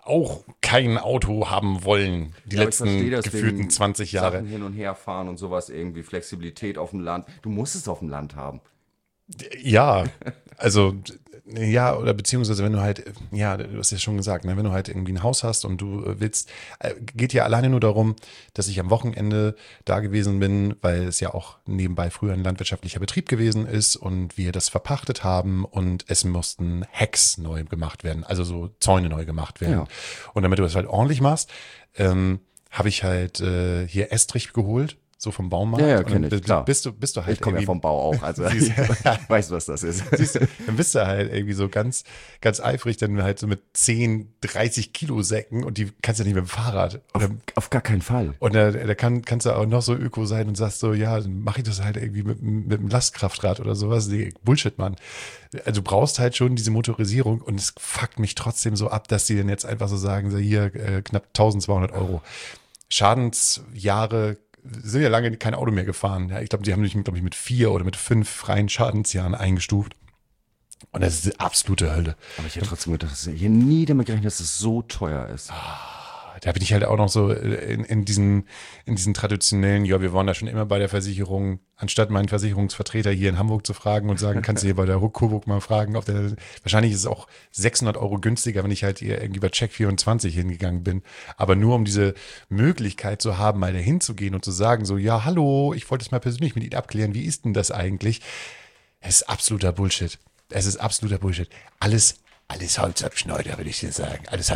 auch kein Auto haben wollen, die Ja, aber ich verstehe letzten das gefühlten wegen 20 Jahre. Sachen hin und her fahren und sowas irgendwie, Flexibilität auf dem Land. Du musst es auf dem Land haben. Ja, also ja, oder beziehungsweise wenn du halt, ja, du hast ja schon gesagt, ne, wenn du halt irgendwie ein Haus hast und du willst, geht ja alleine nur darum, dass ich am Wochenende da gewesen bin, weil es ja auch nebenbei früher ein landwirtschaftlicher Betrieb gewesen ist und wir das verpachtet haben und es mussten Hecks neu gemacht werden, also so Zäune neu gemacht werden. Ja. Und damit du das halt ordentlich machst, habe ich halt hier Estrich geholt, so vom Baumarkt. Ja, Und kenn ich, dann klar. bist du halt Ich komme ja irgendwie- vom Bau auch, also Siehst du. weißt du, was das ist. Siehst du, dann bist du halt irgendwie so ganz, ganz eifrig, dann halt so mit 10, 30 Kilo Säcken und die kannst du nicht mit dem Fahrrad. Auf gar keinen Fall. Und da kannst du auch noch so öko sein und sagst so, ja, dann mache ich das halt irgendwie mit einem Lastkraftrad oder sowas. Nee, Bullshit, Mann. Also du brauchst halt schon diese Motorisierung und es fuckt mich trotzdem so ab, dass die dann jetzt einfach so sagen, so hier knapp 1200 Euro. Schadensjahre sind ja lange kein Auto mehr gefahren. Ja, ich glaube, die haben mich, mit 4 oder mit 5 freien Schadensjahren eingestuft. Und das ist absolute Hölle. Aber ich hätte trotzdem gedacht, dass ich hier nie damit gerechnet, dass es so teuer ist. Da bin ich halt auch noch so in diesen traditionellen, ja, wir waren da schon immer bei der Versicherung, anstatt meinen Versicherungsvertreter hier in Hamburg zu fragen und sagen, kannst du hier bei der Coburg mal fragen, wahrscheinlich ist es auch 600 Euro günstiger, wenn ich halt hier irgendwie bei Check24 hingegangen bin. Aber nur um diese Möglichkeit zu haben, mal dahin zu gehen und zu sagen, so, ja, hallo, ich wollte es mal persönlich mit Ihnen abklären, wie ist denn das eigentlich? Es ist absoluter Bullshit. Es ist absoluter Bullshit. Alles Halsabschneider, würde ich dir sagen. Alles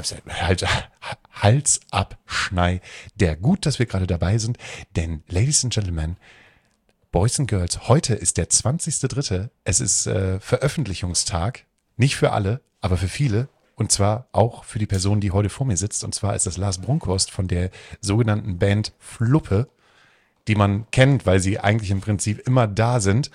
Halsabschnei. Der gut, dass wir gerade dabei sind, denn, Ladies and Gentlemen, Boys and Girls, heute ist der 20.3. Es ist Veröffentlichungstag. Nicht für alle, aber für viele. Und zwar auch für die Person, die heute vor mir sitzt. Und zwar ist das Lars Brunkhorst von der sogenannten Band Fluppe, die man kennt, weil sie eigentlich im Prinzip immer da sind.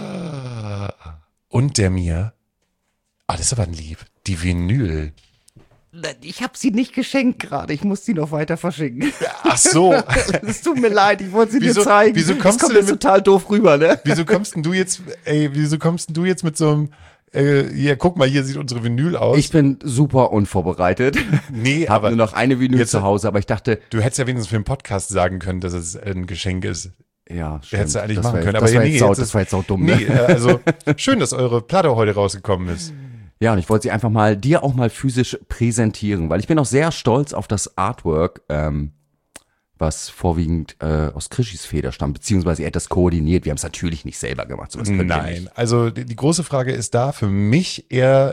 Und der mir, das ist aber ein Lieb, die Vinyl. Ich habe sie nicht geschenkt gerade. Ich muss sie noch weiter verschicken. Ach so. Es tut mir leid, ich wollte sie Wieso- dir zeigen. wieso Das kommst kommt du denn jetzt mit- total doof rüber, ne? Wieso kommst denn du jetzt mit so einem, ja, guck mal, hier sieht unsere Vinyl aus. Ich bin super unvorbereitet. Nee, Habe aber nur noch eine Vinyl jetzt- zu Hause, aber ich dachte, du hättest ja wenigstens für den Podcast sagen können, dass es ein Geschenk ist. ja, Hättest du eigentlich das machen war können. jetzt- Aber das war nee, jetzt sau- jetzt das ist- war jetzt auch dumm, ne? Nee, also schön, dass eure Platte heute rausgekommen ist. Ja, und ich wollte sie einfach mal dir auch mal physisch präsentieren, weil ich bin auch sehr stolz auf das Artwork, was vorwiegend aus Krischis Feder stammt, beziehungsweise er hat das koordiniert. Wir haben es natürlich nicht selber gemacht. Sowas können wir Nein, nicht. also die große Frage ist da für mich eher,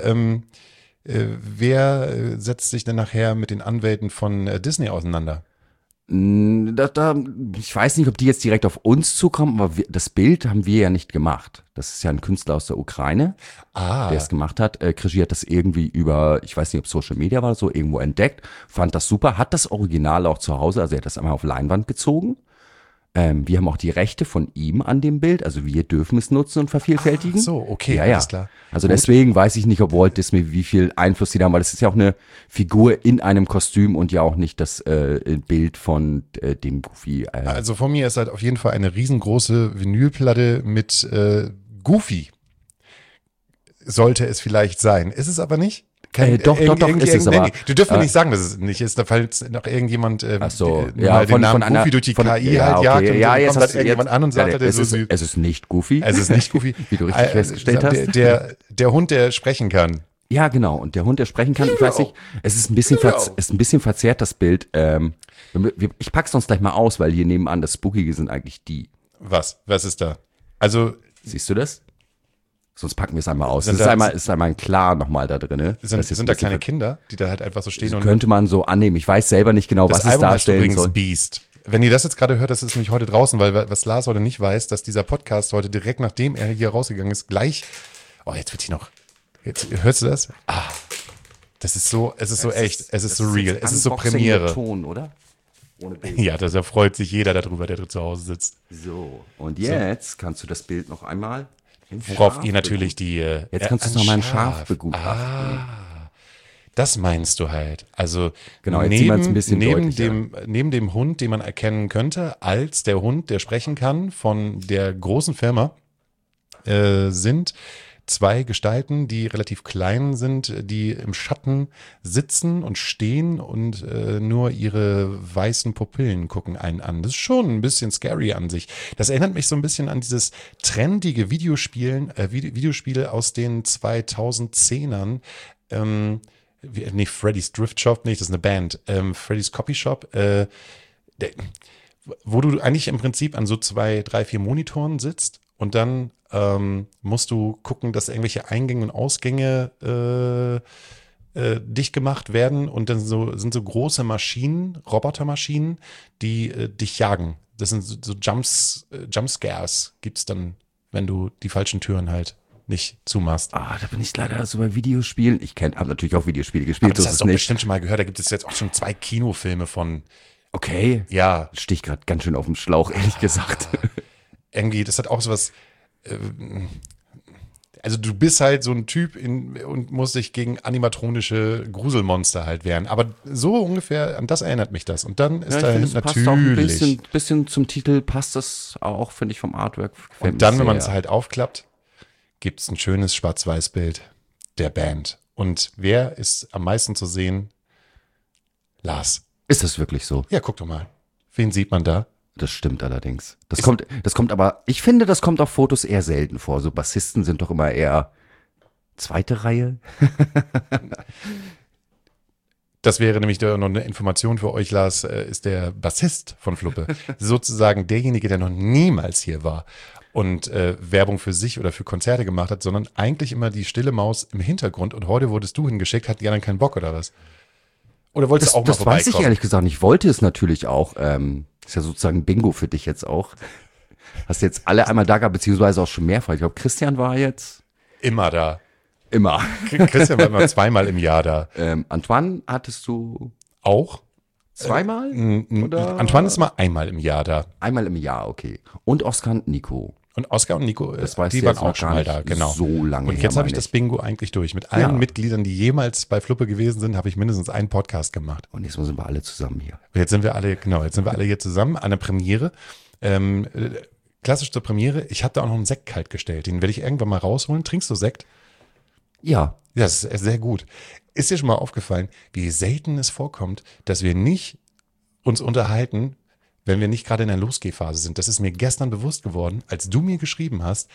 wer setzt sich denn nachher mit den Anwälten von Disney auseinander? Ich weiß nicht, ob die jetzt direkt auf uns zukommen, aber das Bild haben wir ja nicht gemacht. Das ist ja ein Künstler aus der Ukraine, der es gemacht hat. Krischi hat das irgendwie über, ich weiß nicht, ob Social Media war, so irgendwo entdeckt, fand das super, hat das Original auch zu Hause, also er hat das einmal auf Leinwand gezogen. Wir haben auch die Rechte von ihm an dem Bild, also wir dürfen es nutzen und vervielfältigen. Ach so, okay, ja, alles ja. klar. Also Gut. deswegen weiß ich nicht, ob Walt Disney, wie viel Einfluss die da haben, weil das ist ja auch eine Figur in einem Kostüm und ja auch nicht das Bild von dem Goofy. Also von mir ist halt auf jeden Fall eine riesengroße Vinylplatte mit Goofy. Sollte es vielleicht sein. Ist es aber nicht? Doch, ist es aber. Du dürfen nicht sagen, dass es nicht ist. Da fällt noch irgendjemand Ach so, mal den Namen Goofy durch die KI halt jagt und ja, dann jetzt kommt halt hast du irgendjemand an und sagt, halt, es ist nicht Goofy. es ist nicht Goofy. Wie du richtig festgestellt hast. Der Hund, der sprechen kann. Ja, genau. Und der Hund, der sprechen kann, ich weiß nicht, es ist ein bisschen verzerrt, das Bild. Ich pack's uns gleich mal aus, weil hier nebenan das Spookige sind eigentlich die. Was? Was ist da? Also Siehst du das? Sonst packen wir es einmal aus. Sind Es da- ist einmal ein Klar nochmal da drin. sind da kleine Kinder, die da halt einfach so stehen und Könnte man so annehmen. Ich weiß selber nicht genau, das was es Album heißt darstellen übrigens soll. Beast. Wenn ihr das jetzt gerade hört, das ist nämlich heute draußen, weil was Lars heute nicht weiß, dass dieser Podcast heute direkt nachdem er hier rausgegangen ist, gleich, jetzt wird hier noch, jetzt hörst du das? Das ist so, es ist so echt, es ist so real, es ist so Unboxing Premiere. mit Ton, oder? Ohne Bild. Ja, da freut sich jeder darüber, der zu Hause sitzt. So, und jetzt kannst du das Bild noch einmal Worauf ihr natürlich die Jetzt kannst du es nochmal in Scharf begutachten. Das meinst du halt. Also Genau, jetzt sieht man es ein bisschen deutlicher. neben dem Hund, den man erkennen könnte, als der Hund, der sprechen kann, von der großen Firma, sind 2 Gestalten, die relativ klein sind, die im Schatten sitzen und stehen und nur ihre weißen Pupillen gucken einen an. Das ist schon ein bisschen scary an sich. Das erinnert mich so ein bisschen an dieses trendige Videospiele aus den 2010ern. Freddy's Drift Shop nicht, das ist eine Band. Freddy's Copy Shop, wo du eigentlich im Prinzip an so 2, 3, 4 Monitoren sitzt und dann musst du gucken, dass irgendwelche Eingänge und Ausgänge dicht gemacht werden und dann sind so große Maschinen, Robotermaschinen, die dich jagen. Das sind so Jumpscares gibt's dann, wenn du die falschen Türen halt nicht zumachst. Da bin ich leider so bei Videospielen. Ich habe natürlich auch Videospiele gespielt. Aber das hast du doch bestimmt schon mal gehört. Da gibt es jetzt auch schon 2 Kinofilme von. Okay. Ja. Stehe ich gerade ganz schön auf dem Schlauch, ehrlich gesagt. Irgendwie, das hat auch sowas. Also du bist halt so ein Typ und musst dich gegen animatronische Gruselmonster halt wehren. Aber so ungefähr, an das erinnert mich das. Und dann ist da natürlich. Passt auch ein bisschen zum Titel, passt das auch, finde ich, vom Artwork. Und dann, wenn man es halt aufklappt, gibt es ein schönes Schwarz-Weiß-Bild der Band. Und wer ist am meisten zu sehen? Lars. Ist das wirklich so? Ja, guck doch mal. Wen sieht man da? Das stimmt allerdings. Das kommt aber, ich finde, das kommt auf Fotos eher selten vor. So Bassisten sind doch immer eher zweite Reihe. Das wäre nämlich noch eine Information für euch, Lars, ist der Bassist von Fluppe. Sozusagen derjenige, der noch niemals hier war und Werbung für sich oder für Konzerte gemacht hat, sondern eigentlich immer die stille Maus im Hintergrund. Und heute wurdest du hingeschickt, hatten die anderen keinen Bock oder was? Oder wolltest du auch mal vorbeikommen? Das weiß ich ehrlich gesagt nicht. Ich wollte es natürlich auch. Ist ja sozusagen Bingo für dich jetzt auch. Hast jetzt alle einmal da gehabt, beziehungsweise auch schon mehrfach. Ich glaube, Christian war jetzt immer da. Immer. Christian war immer 2-mal im Jahr da. Antoine hattest du auch? 2-mal? Oder? Antoine ist mal 1-mal im Jahr da. Einmal im Jahr, okay. Und Oskar und Nico. Und Oskar und Nico, die waren auch schon mal da, genau. So lange. Und jetzt habe ich das Bingo eigentlich durch. Mit allen Mitgliedern, die jemals bei Fluppe gewesen sind, habe ich mindestens einen Podcast gemacht. Und jetzt sind wir alle zusammen hier. Jetzt sind wir alle hier zusammen an der Premiere. Klassisch zur Premiere. Ich habe da auch noch einen Sekt kalt gestellt. Den werde ich irgendwann mal rausholen. Trinkst du Sekt? Ja. Das ist sehr gut. Ist dir schon mal aufgefallen, wie selten es vorkommt, dass wir nicht uns unterhalten, wenn wir nicht gerade in der Losgehphase sind? Das ist mir gestern bewusst geworden, als du mir geschrieben hast,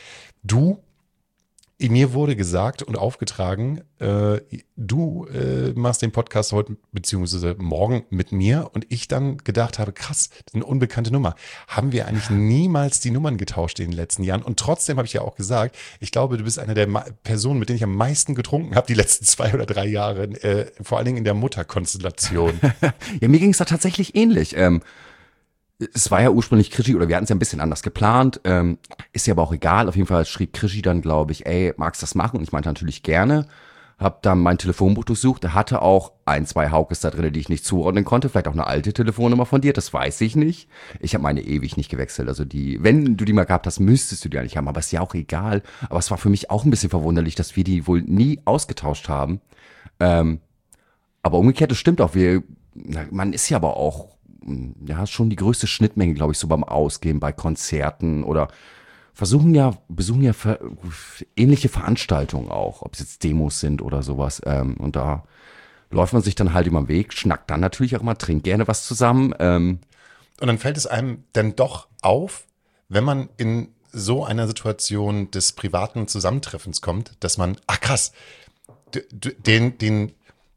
mir wurde gesagt und aufgetragen, du machst den Podcast heute beziehungsweise morgen mit mir, und ich dann gedacht habe, krass, das ist eine unbekannte Nummer. Haben wir eigentlich niemals die Nummern getauscht in den letzten Jahren? Und trotzdem habe ich ja auch gesagt, ich glaube, du bist eine der Personen, mit denen ich am meisten getrunken habe die letzten 2 oder 3 Jahre, vor allen Dingen in der Mutterkonstellation. Ja, mir ging es da tatsächlich ähnlich. Es war ja ursprünglich Krischi, oder wir hatten es ja ein bisschen anders geplant, ist ja aber auch egal. Auf jeden Fall schrieb Krischi dann, glaube ich, ey, magst du das machen? Und ich meinte natürlich gerne. Hab dann mein Telefonbuch durchsucht, er hatte auch 1, 2 Haukes da drin, die ich nicht zuordnen konnte. Vielleicht auch eine alte Telefonnummer von dir, das weiß ich nicht. Ich habe meine ewig nicht gewechselt. Also wenn du die mal gehabt hast, müsstest du die eigentlich haben. Aber ist ja auch egal. Aber es war für mich auch ein bisschen verwunderlich, dass wir die wohl nie ausgetauscht haben. Aber umgekehrt, das stimmt auch. Man ist ja aber auch schon die größte Schnittmenge, glaube ich, so beim Ausgehen, bei Konzerten oder besuchen ja ähnliche Veranstaltungen auch, ob es jetzt Demos sind oder sowas. Und da läuft man sich dann halt über den Weg, schnackt dann natürlich auch mal, trinkt gerne was zusammen. Und dann fällt es einem dann doch auf, wenn man in so einer Situation des privaten Zusammentreffens kommt, dass man, krass, den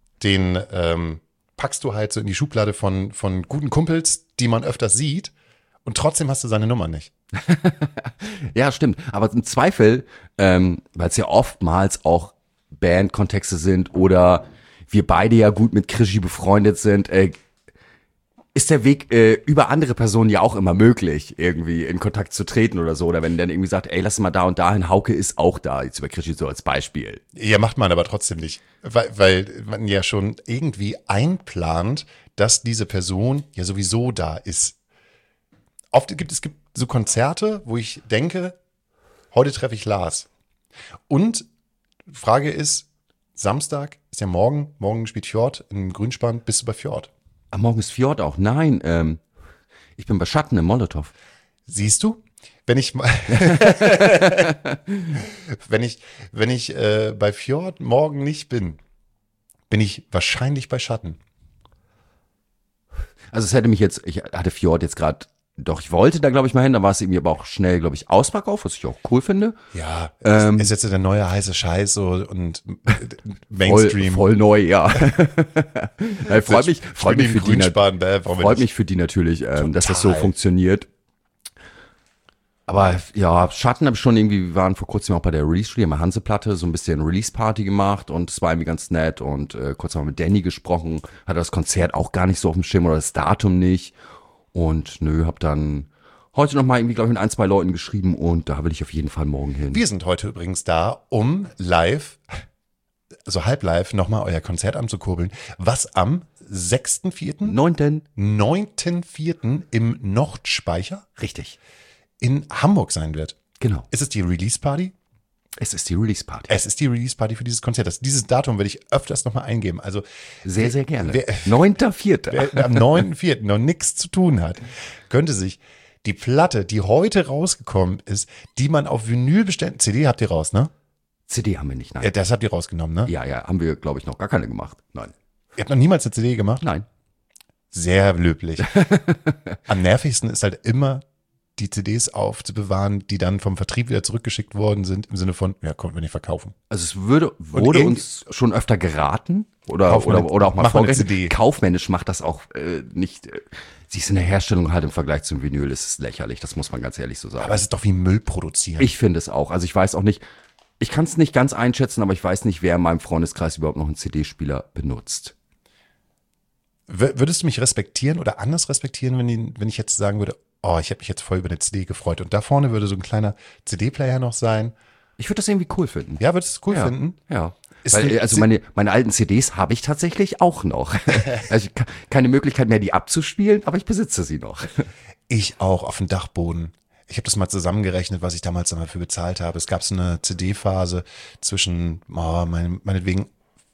packst du halt so in die Schublade von guten Kumpels, die man öfters sieht, und trotzdem hast du seine Nummer nicht. Ja, stimmt. Aber im Zweifel, weil es ja oftmals auch Bandkontexte sind oder wir beide ja gut mit Krischi befreundet sind, ist der Weg über andere Personen ja auch immer möglich, irgendwie in Kontakt zu treten oder so. Oder wenn dann irgendwie sagt, ey, lass mal da und dahin, Hauke ist auch da, jetzt über Krischi so als Beispiel. Ja, macht man aber trotzdem nicht. Weil man ja schon irgendwie einplant, dass diese Person ja sowieso da ist. Es gibt so Konzerte, wo ich denke, heute treffe ich Lars. Und Frage ist, Samstag ist ja morgen spielt Fjord im Grünspan, bist du bei Fjord? Morgen ist Fjord auch. Nein, ich bin bei Schatten im Molotow. Siehst du? Wenn ich wenn ich bei Fjord morgen nicht bin ich wahrscheinlich bei Schatten. Also ich hatte Fjord jetzt gerade, doch, ich wollte da, glaube ich, mal hin, da war es irgendwie aber auch schnell, glaube ich, ausverkauft, was ich auch cool finde. Ja, ist jetzt der neue heiße Scheiß so und Mainstream. Voll neu, ja. Freut mich für die natürlich, dass das so funktioniert. Aber ja, Schatten habe ich schon irgendwie, wir waren vor kurzem auch bei der Release-Studio, haben wir Hanseplatte, so ein bisschen Release-Party gemacht und es war irgendwie ganz nett und kurz haben wir mit Danny gesprochen, hatte das Konzert auch gar nicht so auf dem Schirm oder das Datum nicht und hab dann heute nochmal irgendwie, glaube ich, mit 1, 2 Leuten geschrieben und da will ich auf jeden Fall morgen hin. Wir sind heute übrigens da, um live, also halb live, nochmal euer Konzert anzukurbeln, was am 6.4. 9.4. im Nordspeicher. Richtig. In Hamburg sein wird. Genau. Ist es die Release-Party? Es ist die Release-Party. Es ist die Release-Party für dieses Konzert. Dieses Datum werde ich öfters nochmal eingeben. Also sehr, sehr gerne. 9.4. Wer am 9.4. noch nichts zu tun hat, könnte sich die Platte, die heute rausgekommen ist, die man auf Vinyl bestellt. CD habt ihr raus, ne? CD haben wir nicht, nein. Ja, das habt ihr rausgenommen, ne? Ja, haben wir, glaube ich, noch gar keine gemacht. Nein. Ihr habt noch niemals eine CD gemacht? Nein. Sehr löblich. Am nervigsten ist halt immer, die CDs aufzubewahren, die dann vom Vertrieb wieder zurückgeschickt worden sind, im Sinne von, ja, konnten wir nicht verkaufen. Also es wurde uns schon öfter geraten oder auch mal vorgerechnet. Kaufmännisch macht das auch nicht. Sie ist in der Herstellung halt im Vergleich zum Vinyl, ist es lächerlich, das muss man ganz ehrlich so sagen. Aber es ist doch wie Müll produzieren. Ich finde es auch. Also ich weiß auch nicht, ich kann es nicht ganz einschätzen, aber ich weiß nicht, wer in meinem Freundeskreis überhaupt noch einen CD-Spieler benutzt. Würdest du mich respektieren oder anders respektieren, wenn ich jetzt sagen würde, oh, ich habe mich jetzt voll über eine CD gefreut. Und da vorne würde so ein kleiner CD-Player noch sein. Ich würde das irgendwie cool finden. Ja, würdest du es cool finden? Ja. Weil, also meine alten CDs habe ich tatsächlich auch noch. Also keine Möglichkeit mehr, die abzuspielen, aber ich besitze sie noch. Ich auch, auf dem Dachboden. Ich habe das mal zusammengerechnet, was ich damals dafür bezahlt habe. Es gab so eine CD-Phase zwischen meinetwegen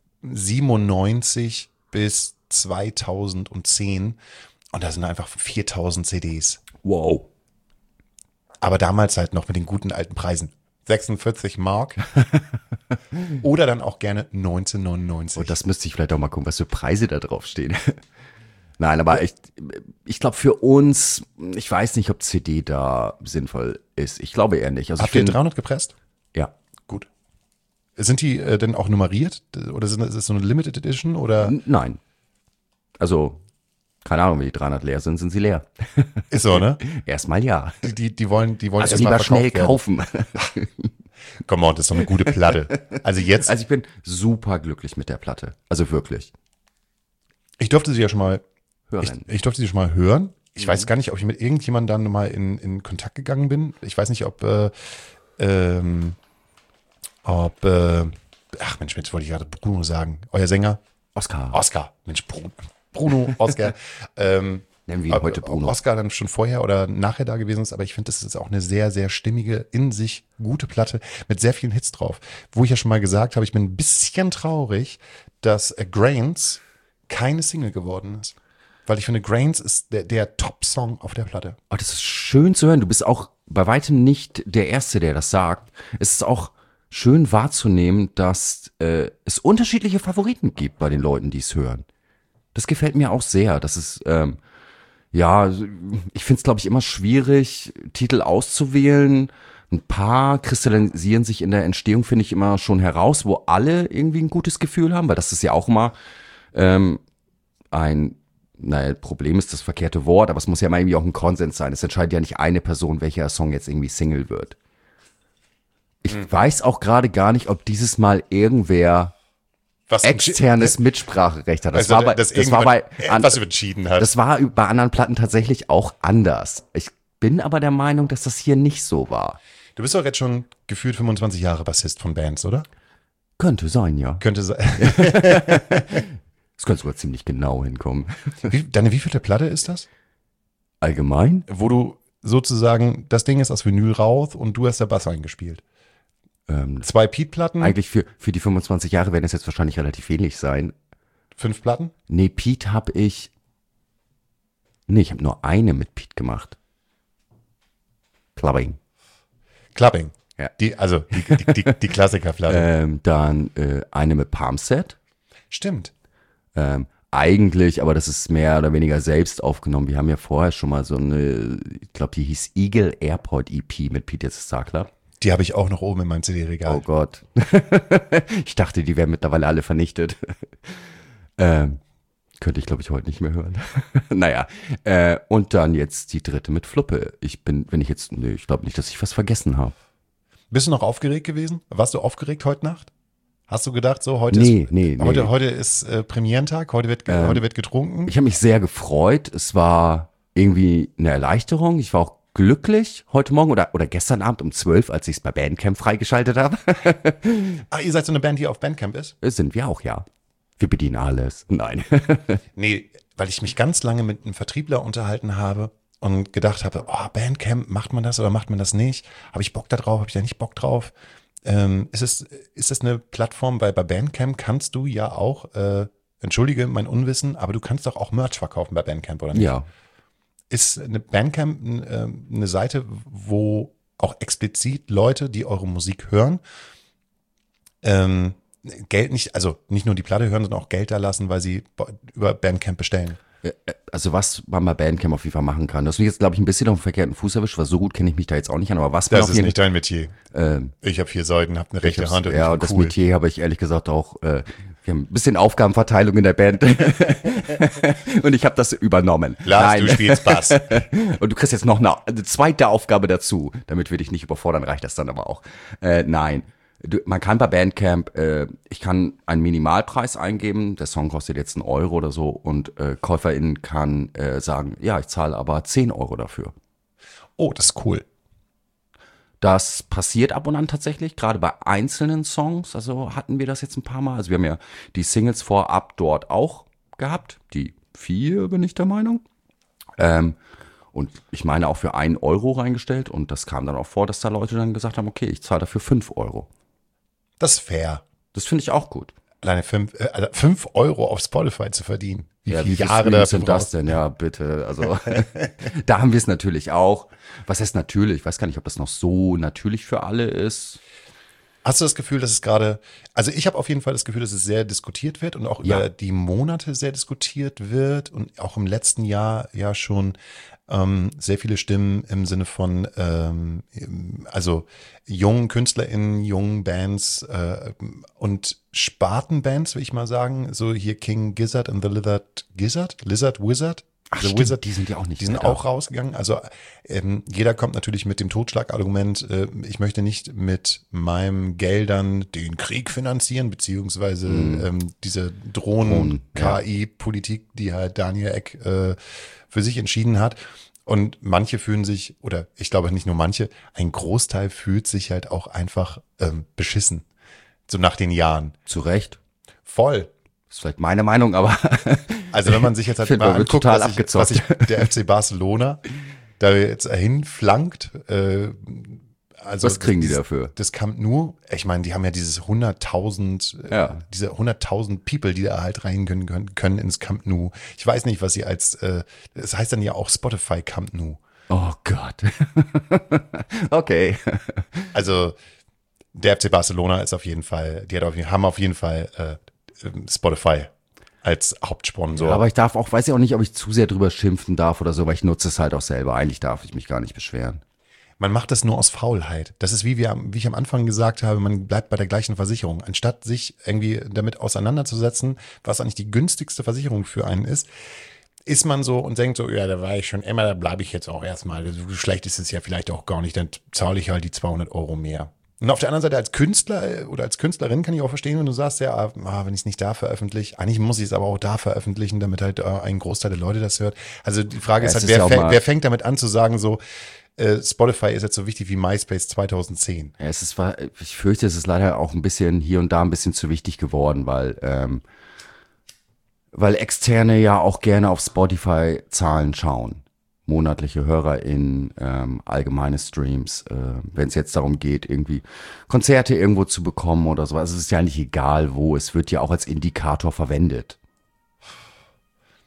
97 bis 2010 und da sind einfach 4000 CDs. Wow. Aber damals halt noch mit den guten alten Preisen. 46 Mark. Oder dann auch gerne 1999. Und das müsste ich vielleicht auch mal gucken, was für Preise da drauf stehen. Nein, aber ich glaube für uns, ich weiß nicht, ob CD da sinnvoll ist. Ich glaube eher nicht. Also habt ihr 300 gepresst? Ja. Gut. Sind die denn auch nummeriert? Oder ist es so eine Limited Edition? Oder? Nein. Also keine Ahnung, wenn die 300 leer sind, sind sie leer. Ist so, ne? Erstmal ja. Die wollen also lieber schnell kaufen. Come on, das ist doch eine gute Platte. Also ich bin super glücklich mit der Platte. Also wirklich. Ich durfte sie ja schon mal hören. Ich durfte sie schon mal hören. Ich weiß gar nicht, ob ich mit irgendjemandem dann mal in Kontakt gegangen bin. Ich weiß nicht, ach Mensch, jetzt wollte ich gerade Bruno sagen. Euer Sänger? Oscar. Mensch, Bruno, Oscar. Nennen wir ihn heute Bruno. Ob Oscar dann schon vorher oder nachher da gewesen ist, aber ich finde, das ist auch eine sehr, sehr stimmige, in sich gute Platte mit sehr vielen Hits drauf. Wo ich ja schon mal gesagt habe, ich bin ein bisschen traurig, dass Grains keine Single geworden ist. Weil ich finde, Grains ist der Top-Song auf der Platte. Oh, das ist schön zu hören. Du bist auch bei weitem nicht der Erste, der das sagt. Es ist auch schön wahrzunehmen, dass es unterschiedliche Favoriten gibt bei den Leuten, die es hören. Das gefällt mir auch sehr. Das ist, ich finde es, glaube ich, immer schwierig, Titel auszuwählen. Ein paar kristallisieren sich in der Entstehung, finde ich, immer schon heraus, wo alle irgendwie ein gutes Gefühl haben, weil das ist ja auch immer Problem ist das verkehrte Wort, aber es muss ja immer irgendwie auch ein Konsens sein. Es entscheidet ja nicht eine Person, welcher Song jetzt irgendwie Single wird. Ich weiß auch gerade gar nicht, ob dieses Mal irgendwer externes Mitspracherecht hat. Das war bei anderen Platten tatsächlich auch anders. Ich bin aber der Meinung, dass das hier nicht so war. Du bist doch jetzt schon gefühlt 25 Jahre Bassist von Bands, oder? Könnte sein, ja. Könnte sein. Das könnte sogar ziemlich genau hinkommen. Deine wievielte Platte ist das? Allgemein? Wo du sozusagen, das Ding ist aus Vinyl raus und du hast der Bass eingespielt. 2 Pete-Platten? Eigentlich für die 25 Jahre werden es jetzt wahrscheinlich relativ ähnlich sein. 5 Platten? Nee, Pete habe ich. Nee, ich habe nur eine mit Pete gemacht. Clubbing. Clubbing. Ja. Die Klassikerplatte. Dann eine mit Palmset. Stimmt. Eigentlich, aber das ist mehr oder weniger selbst aufgenommen. Wir haben ja vorher schon mal so eine, ich glaube, die hieß Eagle Airport EP mit Peter Sakler. Die habe ich auch noch oben in meinem CD-Regal. Oh Gott. Ich dachte, die wären mittlerweile alle vernichtet. Könnte ich, glaube ich, heute nicht mehr hören. Naja, und dann jetzt die dritte mit Fluppe. Ich glaube nicht, dass ich was vergessen habe. Bist du noch aufgeregt gewesen? Warst du aufgeregt heute Nacht? Hast du gedacht, so heute ist Premierentag, heute wird getrunken? Ich habe mich sehr gefreut. Es war irgendwie eine Erleichterung. Ich war auch glücklich heute Morgen oder gestern Abend um 12, als ich es bei Bandcamp freigeschaltet habe. Ach, ihr seid so eine Band, die auf Bandcamp ist? Sind wir auch, ja. Wir bedienen alles. Nein. Nee, weil ich mich ganz lange mit einem Vertriebler unterhalten habe und gedacht habe, Bandcamp, macht man das oder macht man das nicht? Habe ich Bock da drauf, habe ich da nicht Bock drauf? Ist es eine Plattform, weil bei Bandcamp kannst du ja auch, entschuldige mein Unwissen, aber du kannst doch auch Merch verkaufen bei Bandcamp, oder nicht? Ja. Ist eine Bandcamp eine Seite, wo auch explizit Leute, die eure Musik hören, Geld nicht nur die Platte hören, sondern auch Geld da lassen, weil sie über Bandcamp bestellen? Also was man bei Bandcamp auf jeden Fall machen kann. Das ist jetzt, glaube ich, ein bisschen auf den verkehrten Fuß erwischt, weil so gut kenne ich mich da jetzt auch nicht an. Aber was man das ist nicht dein Metier. Ich habe 4 Seiten, habe eine rechte Hand. Und das Metier habe ich ehrlich gesagt auch, wir haben ein bisschen Aufgabenverteilung in der Band. Und ich habe das übernommen. Lars, du spielst Bass. Und du kriegst jetzt noch eine zweite Aufgabe dazu. Damit wir dich nicht überfordern, reicht das dann aber auch. Nein. Man kann bei Bandcamp, ich kann einen Minimalpreis eingeben, der Song kostet jetzt 1 Euro oder so und KäuferInnen kann sagen, ja, ich zahle aber 10 Euro dafür. Oh, das ist cool. Das passiert ab und an tatsächlich, gerade bei einzelnen Songs, also hatten wir das jetzt ein paar Mal. Also wir haben ja die Singles vorab dort auch gehabt, die 4, bin ich der Meinung. Und ich meine auch für 1 Euro reingestellt und das kam dann auch vor, dass da Leute dann gesagt haben, okay, ich zahle dafür 5 Euro. Das ist fair. Das finde ich auch gut. Alleine 5 Euro auf Spotify zu verdienen. Wie viele Jahre dafür sind das denn? Ja, bitte. Also da haben wir es natürlich auch. Was heißt natürlich? Ich weiß gar nicht, ob das noch so natürlich für alle ist. Hast du das Gefühl, dass es gerade, also ich habe auf jeden Fall das Gefühl, dass es sehr diskutiert wird und auch über die Monate sehr diskutiert wird und auch im letzten Jahr ja schon sehr viele Stimmen im Sinne von also jungen KünstlerInnen, jungen Bands und Spartenbands, will ich mal sagen, so hier King Gizzard and the Lizard Wizard. Ach, stimmt, die sind ja auch nicht. Die sind auch rausgegangen. Also jeder kommt natürlich mit dem Totschlagargument, ich möchte nicht mit meinen Geldern den Krieg finanzieren, beziehungsweise diese Drohnen-KI-Politik, die halt Daniel Ek für sich entschieden hat. Und manche fühlen sich, oder ich glaube nicht nur manche, ein Großteil fühlt sich halt auch einfach beschissen. So nach den Jahren. Zu Recht. Voll. Das ist vielleicht meine Meinung, aber also wenn man sich jetzt halt mal anguckt, was sich der FC Barcelona da jetzt hinflankt, also was kriegen die dafür? Das Camp Nou, ich meine, die haben ja diese 100.000 People, die da halt rein können ins Camp Nou. Ich weiß nicht, was sie als, das heißt dann ja auch Spotify Camp Nou. Oh Gott. Okay. Also der FC Barcelona ist auf jeden Fall, haben auf jeden Fall Spotify als Hauptsponsor. Ja, aber ich darf auch, weiß ich auch nicht, ob ich zu sehr drüber schimpfen darf oder so, weil ich nutze es halt auch selber. Eigentlich darf ich mich gar nicht beschweren. Man macht das nur aus Faulheit. Das ist wie ich am Anfang gesagt habe, man bleibt bei der gleichen Versicherung. Anstatt sich irgendwie damit auseinanderzusetzen, was eigentlich die günstigste Versicherung für einen ist man so und denkt so, ja, da war ich schon immer, da bleibe ich jetzt auch erstmal. So schlecht ist es ja vielleicht auch gar nicht, dann zahle ich halt die 200 Euro mehr. Und auf der anderen Seite als Künstler oder als Künstlerin kann ich auch verstehen, wenn du sagst, ja, wenn ich es nicht da veröffentliche, eigentlich muss ich es aber auch da veröffentlichen, damit halt ein Großteil der Leute das hört. Also die Frage ist halt, wer fängt damit an zu sagen so, Spotify ist jetzt so wichtig wie MySpace 2010. Ja, ich fürchte, es ist leider auch ein bisschen hier und da ein bisschen zu wichtig geworden, weil Externe ja auch gerne auf Spotify Zahlen schauen. Monatliche HörerInnen, allgemeine Streams, wenn es jetzt darum geht, irgendwie Konzerte irgendwo zu bekommen oder sowas. Es ist ja nicht egal wo, es wird ja auch als Indikator verwendet.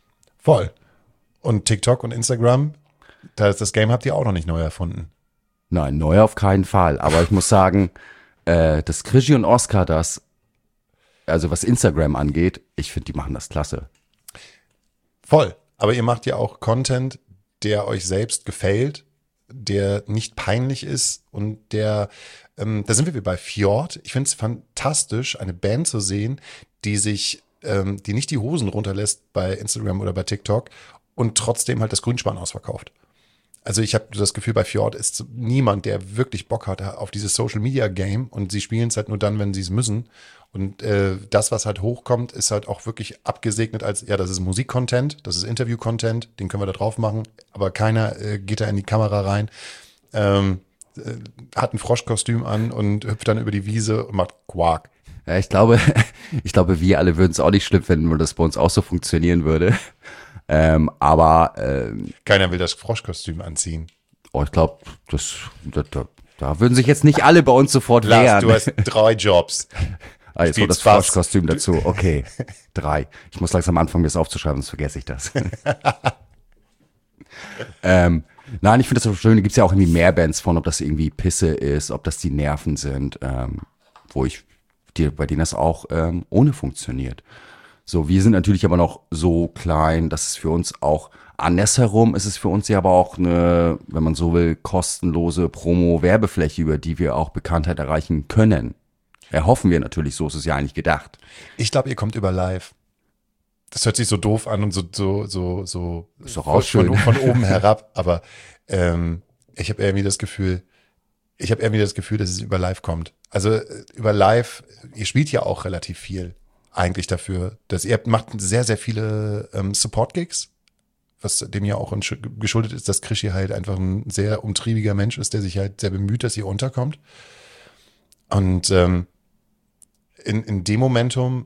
Voll. Und TikTok und Instagram, das Game habt ihr auch noch nicht neu erfunden. Nein, neu auf keinen Fall. Aber ich muss sagen, dass Krischi und Oscar also was Instagram angeht, ich finde, die machen das klasse. Voll. Aber ihr macht ja auch Content, der euch selbst gefällt, der nicht peinlich ist und da sind wir bei Fjord. Ich finde es fantastisch, eine Band zu sehen, die nicht die Hosen runterlässt bei Instagram oder bei TikTok und trotzdem halt das Grünspan ausverkauft. Also ich habe das Gefühl, bei Fjord ist niemand, der wirklich Bock hat auf dieses Social-Media-Game und sie spielen es halt nur dann, wenn sie es müssen. Und das, was halt hochkommt, ist halt auch wirklich abgesegnet als, ja, das ist Musik-Content, das ist Interview-Content, den können wir da drauf machen, aber keiner geht da in die Kamera rein, hat ein Froschkostüm an und hüpft dann über die Wiese und macht Quark. Ja, ich glaube, wir alle würden es auch nicht schlimm finden, wenn das bei uns auch so funktionieren würde. Aber keiner will das Froschkostüm anziehen. Oh, ich glaube, da würden sich jetzt nicht alle bei uns sofort wehren. Du hast 3 Jobs. Ah, jetzt kommt das Froschkostüm dazu. Okay, 3. Ich muss langsam anfangen, mir das aufzuschreiben, sonst vergesse ich das. Nein, ich finde das so schön. Da gibt es ja auch irgendwie mehr Bands von, ob das irgendwie Pisse ist, ob das die Nerven sind, bei denen das auch ohne funktioniert. So, wir sind natürlich aber noch so klein, dass es für uns auch andersherum ist es für uns ja aber auch eine, wenn man so will, kostenlose Promo-Werbefläche, über die wir auch Bekanntheit erreichen können. Erhoffen wir natürlich, so ist es ja eigentlich gedacht. Ich glaube, ihr kommt über live. Das hört sich so doof an und so ist doch auch schön. Von oben herab, aber ich habe irgendwie das Gefühl, dass es über live kommt. Also über live, ihr spielt ja auch relativ viel eigentlich dafür, dass ihr macht sehr, sehr viele Support-Gigs, was dem ja auch geschuldet ist, dass Krischi halt einfach ein sehr umtriebiger Mensch ist, der sich halt sehr bemüht, dass ihr unterkommt. Und in dem Momentum,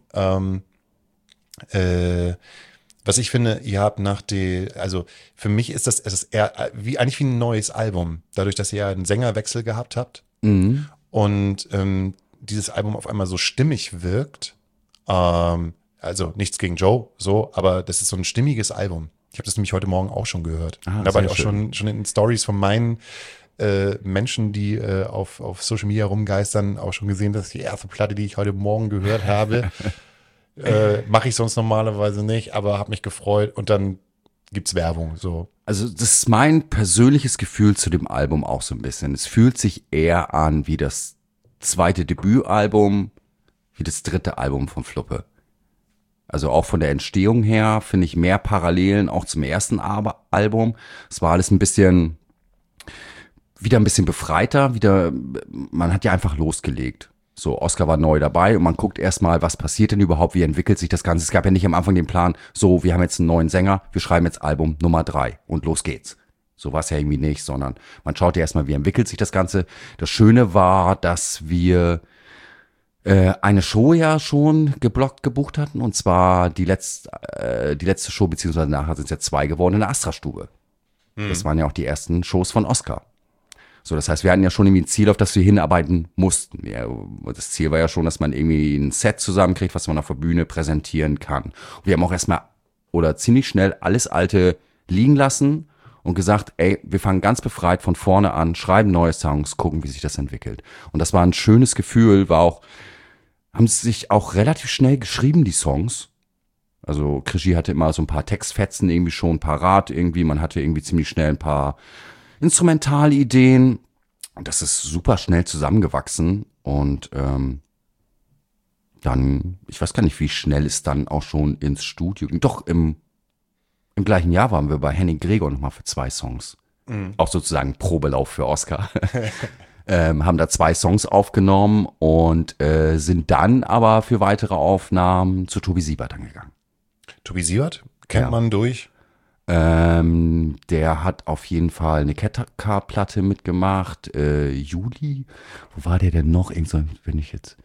was ich finde, ihr habt also für mich ist das eher eigentlich wie ein neues Album, dadurch, dass ihr ja einen Sängerwechsel gehabt habt und dieses Album auf einmal so stimmig wirkt. Also nichts gegen Joe, so, aber das ist so ein stimmiges Album. Ich habe das nämlich heute Morgen auch schon gehört. Da war ich auch schon in den Stories von meinen Menschen, die auf Social Media rumgeistern, auch schon gesehen, dass die erste Platte, die ich heute Morgen gehört habe, mache ich sonst normalerweise nicht, aber habe mich gefreut und dann gibt's Werbung. So. Also das ist mein persönliches Gefühl zu dem Album auch so ein bisschen. Es fühlt sich eher an wie das zweite Debütalbum, wie das dritte Album von Fluppe. Also auch von der Entstehung her finde ich mehr Parallelen auch zum ersten Album. Es war alles wieder ein bisschen befreiter, man hat ja einfach losgelegt. So, Oscar war neu dabei und man guckt erstmal, was passiert denn überhaupt, wie entwickelt sich das Ganze. Es gab ja nicht am Anfang den Plan, so, wir haben jetzt einen neuen Sänger, wir schreiben jetzt Album Nummer 3 und los geht's. So war es ja irgendwie nicht, sondern man schaut ja erstmal, wie entwickelt sich das Ganze. Das Schöne war, dass wir eine Show ja schon gebucht hatten, und zwar die letzte Show, beziehungsweise nachher sind es ja 2 geworden, in der Astra-Stube. Das waren ja auch die ersten Shows von Oscar. So, das heißt, wir hatten ja schon irgendwie ein Ziel, auf das wir hinarbeiten mussten. Ja, das Ziel war ja schon, dass man irgendwie ein Set zusammenkriegt, was man auf der Bühne präsentieren kann. Und wir haben auch erstmal oder ziemlich schnell alles Alte liegen lassen und gesagt, ey, wir fangen ganz befreit von vorne an, schreiben neue Songs, gucken, wie sich das entwickelt. Und das war ein schönes Gefühl, haben sich auch relativ schnell geschrieben, die Songs. Also Krischi hatte immer so ein paar Textfetzen irgendwie schon parat irgendwie. Man hatte irgendwie ziemlich schnell ein paar Instrumentalideen. Und das ist super schnell zusammengewachsen. Und dann, ich weiß gar nicht, wie schnell es dann auch schon ins Studio ging. Doch, im gleichen Jahr waren wir bei Henning Gregor nochmal für 2 Songs. Auch sozusagen Probelauf für Oscar. Haben da 2 Songs aufgenommen und sind dann aber für weitere Aufnahmen zu Tobi Siebert angegangen. Tobi Siebert? Kennt man durch? Der hat auf jeden Fall eine Ketka-Platte mitgemacht. Juli, wo war der denn noch? Wenn ich jetzt.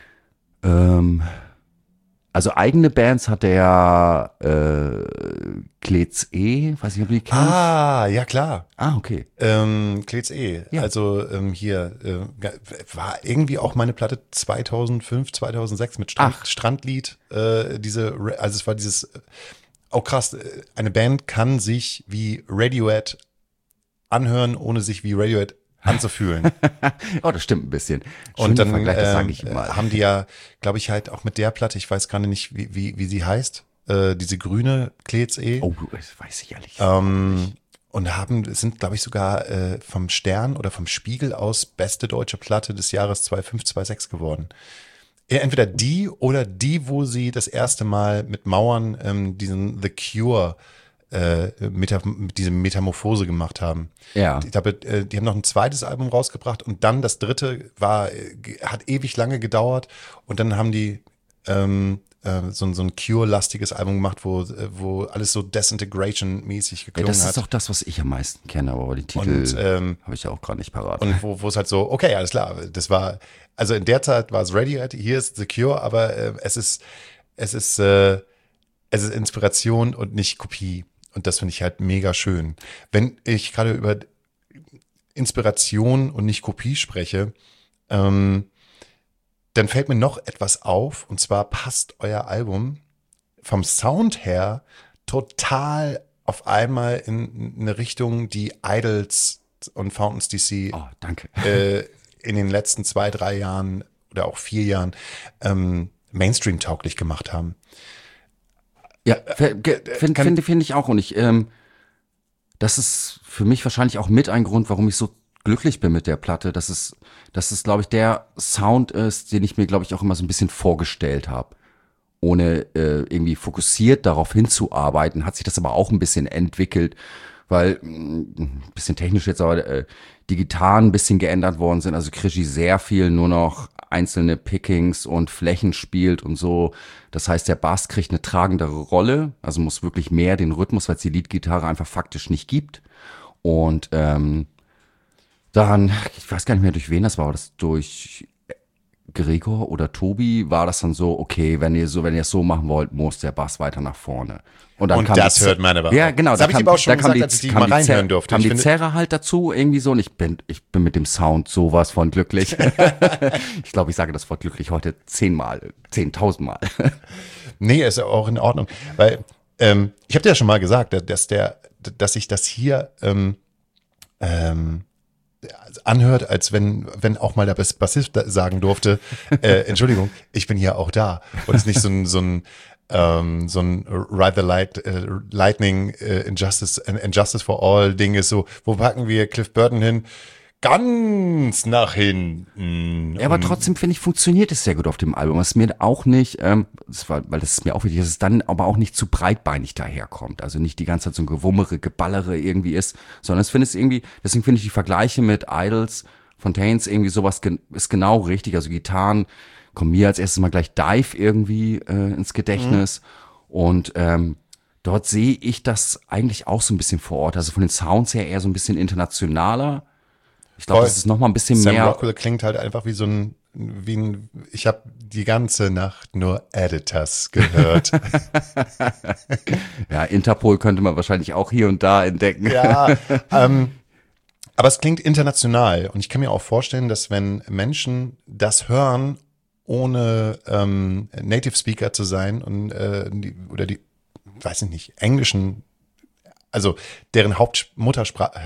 Also eigene Bands hat der Klez E, weiß nicht, ob du die kennst. Ah, ja klar. Ah, okay. Klez E, Ja. also war irgendwie auch meine Platte 2005, 2006 mit Strandlied. Also es war dieses, auch krass, eine Band kann sich wie Radiohead anhören, ohne sich wie Radiohead anzufühlen. Oh, das stimmt ein bisschen. Und dann das sag ich immer. haben die ja, glaube ich, halt auch mit der Platte, ich weiß gerade nicht, wie sie heißt, diese grüne Klez Oh, das weiß ich ehrlich. Und sind, glaube ich, sogar vom Stern oder vom Spiegel aus beste deutsche Platte des Jahres 2005, 2006 geworden. Entweder die oder die, wo sie das erste Mal mit Mauern diesen The Cure diese Metamorphose gemacht haben. Ja. Ich glaube, die haben noch ein zweites Album rausgebracht und dann das dritte hat ewig lange gedauert und dann haben die so ein Cure-lastiges Album gemacht, wo alles so Desintegration-mäßig geklungen das hat. ist auch das, was ich am meisten kenne, aber die Titel habe ich ja auch gerade nicht parat. Und wo es halt so, okay, alles klar, also in der Zeit war es Radiohead, hier ist The Cure, aber es ist Inspiration und nicht Kopie. Und das finde ich halt mega schön. Wenn ich gerade über Inspiration und nicht Kopie spreche, dann fällt mir noch etwas auf, und zwar passt euer Album vom Sound her total auf einmal in eine Richtung, die Idols und Fountains DC danke. In den letzten 2, 3 Jahren oder auch 4 Jahren Mainstream-tauglich gemacht haben. Ja, finde ich auch. Und das ist für mich wahrscheinlich auch mit ein Grund, warum ich so glücklich bin mit der Platte, dass es, glaube ich, der Sound ist, den ich mir, glaube ich, auch immer so ein bisschen vorgestellt habe. Ohne irgendwie fokussiert darauf hinzuarbeiten, hat sich das aber auch ein bisschen entwickelt, weil, ein bisschen technisch jetzt, aber die Gitarren ein bisschen geändert worden sind. Also Krischi sehr viel nur noch einzelne Pickings und Flächen spielt und so. Das heißt, der Bass kriegt eine tragendere Rolle, also muss wirklich mehr den Rhythmus, weil es die Leadgitarre einfach faktisch nicht gibt. Und dann, ich weiß gar nicht mehr, durch wen das war das durch Gregor oder Tobi, war das dann so, okay, wenn ihr es so machen wollt, muss der Bass weiter nach vorne. Und das hört man aber. Ja, genau. Das habe ich aber auch schon gesagt, als ich die mal reinhören durfte. Kam die Zerre halt dazu irgendwie so und ich bin mit dem Sound sowas von glücklich. Ich glaube, ich sage das Wort glücklich heute 10.000 Mal. Nee, ist auch in Ordnung. Weil, ich habe dir ja schon mal gesagt, dass sich das hier anhört, als wenn auch mal der Bassist sagen durfte, Entschuldigung, ich bin hier auch da. Und es nicht so ein Ride the Lightning Injustice for All Ding ist so, wo packen wir Cliff Burton hin? Ganz nach hinten. Ja, aber trotzdem finde ich, funktioniert es sehr gut auf dem Album. Es ist mir auch nicht, weil das ist mir auch wichtig, dass es dann aber auch nicht zu breitbeinig daherkommt. Also nicht die ganze Zeit so ein Gewummere, Geballere irgendwie ist, sondern deswegen finde ich die Vergleiche mit Idols, Fontaines irgendwie sowas ist genau richtig. Also Gitarren kommen mir als erstes mal gleich Dive irgendwie ins Gedächtnis und dort sehe ich das eigentlich auch so ein bisschen vor Ort. Also von den Sounds her eher so ein bisschen internationaler. Ich glaube, das ist noch mal ein bisschen Sam mehr. Sam Rockwell klingt halt einfach wie ich habe die ganze Nacht nur Editors gehört. Ja, Interpol könnte man wahrscheinlich auch hier und da entdecken. Ja, aber es klingt international und ich kann mir auch vorstellen, dass wenn Menschen das hören, ohne Native Speaker zu sein und die, weiß ich nicht, englischen, also deren Muttersprache,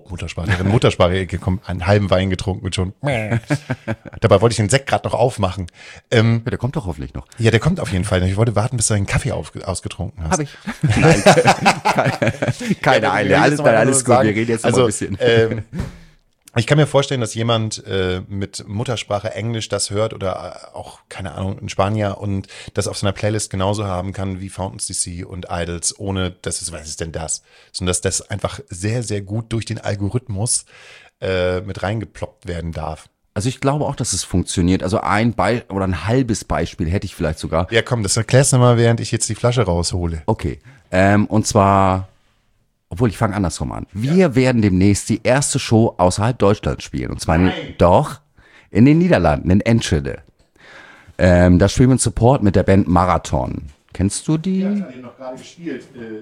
einen halben Wein getrunken und schon. Dabei wollte ich den Sekt gerade noch aufmachen. Ja, der kommt doch hoffentlich noch. Ja, der kommt auf jeden Fall. Ich wollte warten, bis du deinen Kaffee ausgetrunken hast. Hab ich. Nein, keine Eile. Alles gut. Wir reden jetzt noch ein bisschen. Ich kann mir vorstellen, dass jemand mit Muttersprache Englisch das hört oder auch, keine Ahnung, ein Spanier und das auf seiner Playlist genauso haben kann wie Fountains DC und Idols, ohne dass es, was ist denn das? Sondern dass das einfach sehr, sehr gut durch den Algorithmus mit reingeploppt werden darf. Also ich glaube auch, dass es funktioniert. Also ein halbes Beispiel hätte ich vielleicht sogar. Ja, komm, das erklärst du mal, während ich jetzt die Flasche raushole. Okay. Und zwar, obwohl ich fange andersrum an. Wir werden demnächst die erste Show außerhalb Deutschlands spielen. Und zwar in den Niederlanden, in Enschede. Da spielen wir einen Support mit der Band Marathon. Kennst du die? Ja, ich habe noch gerade gespielt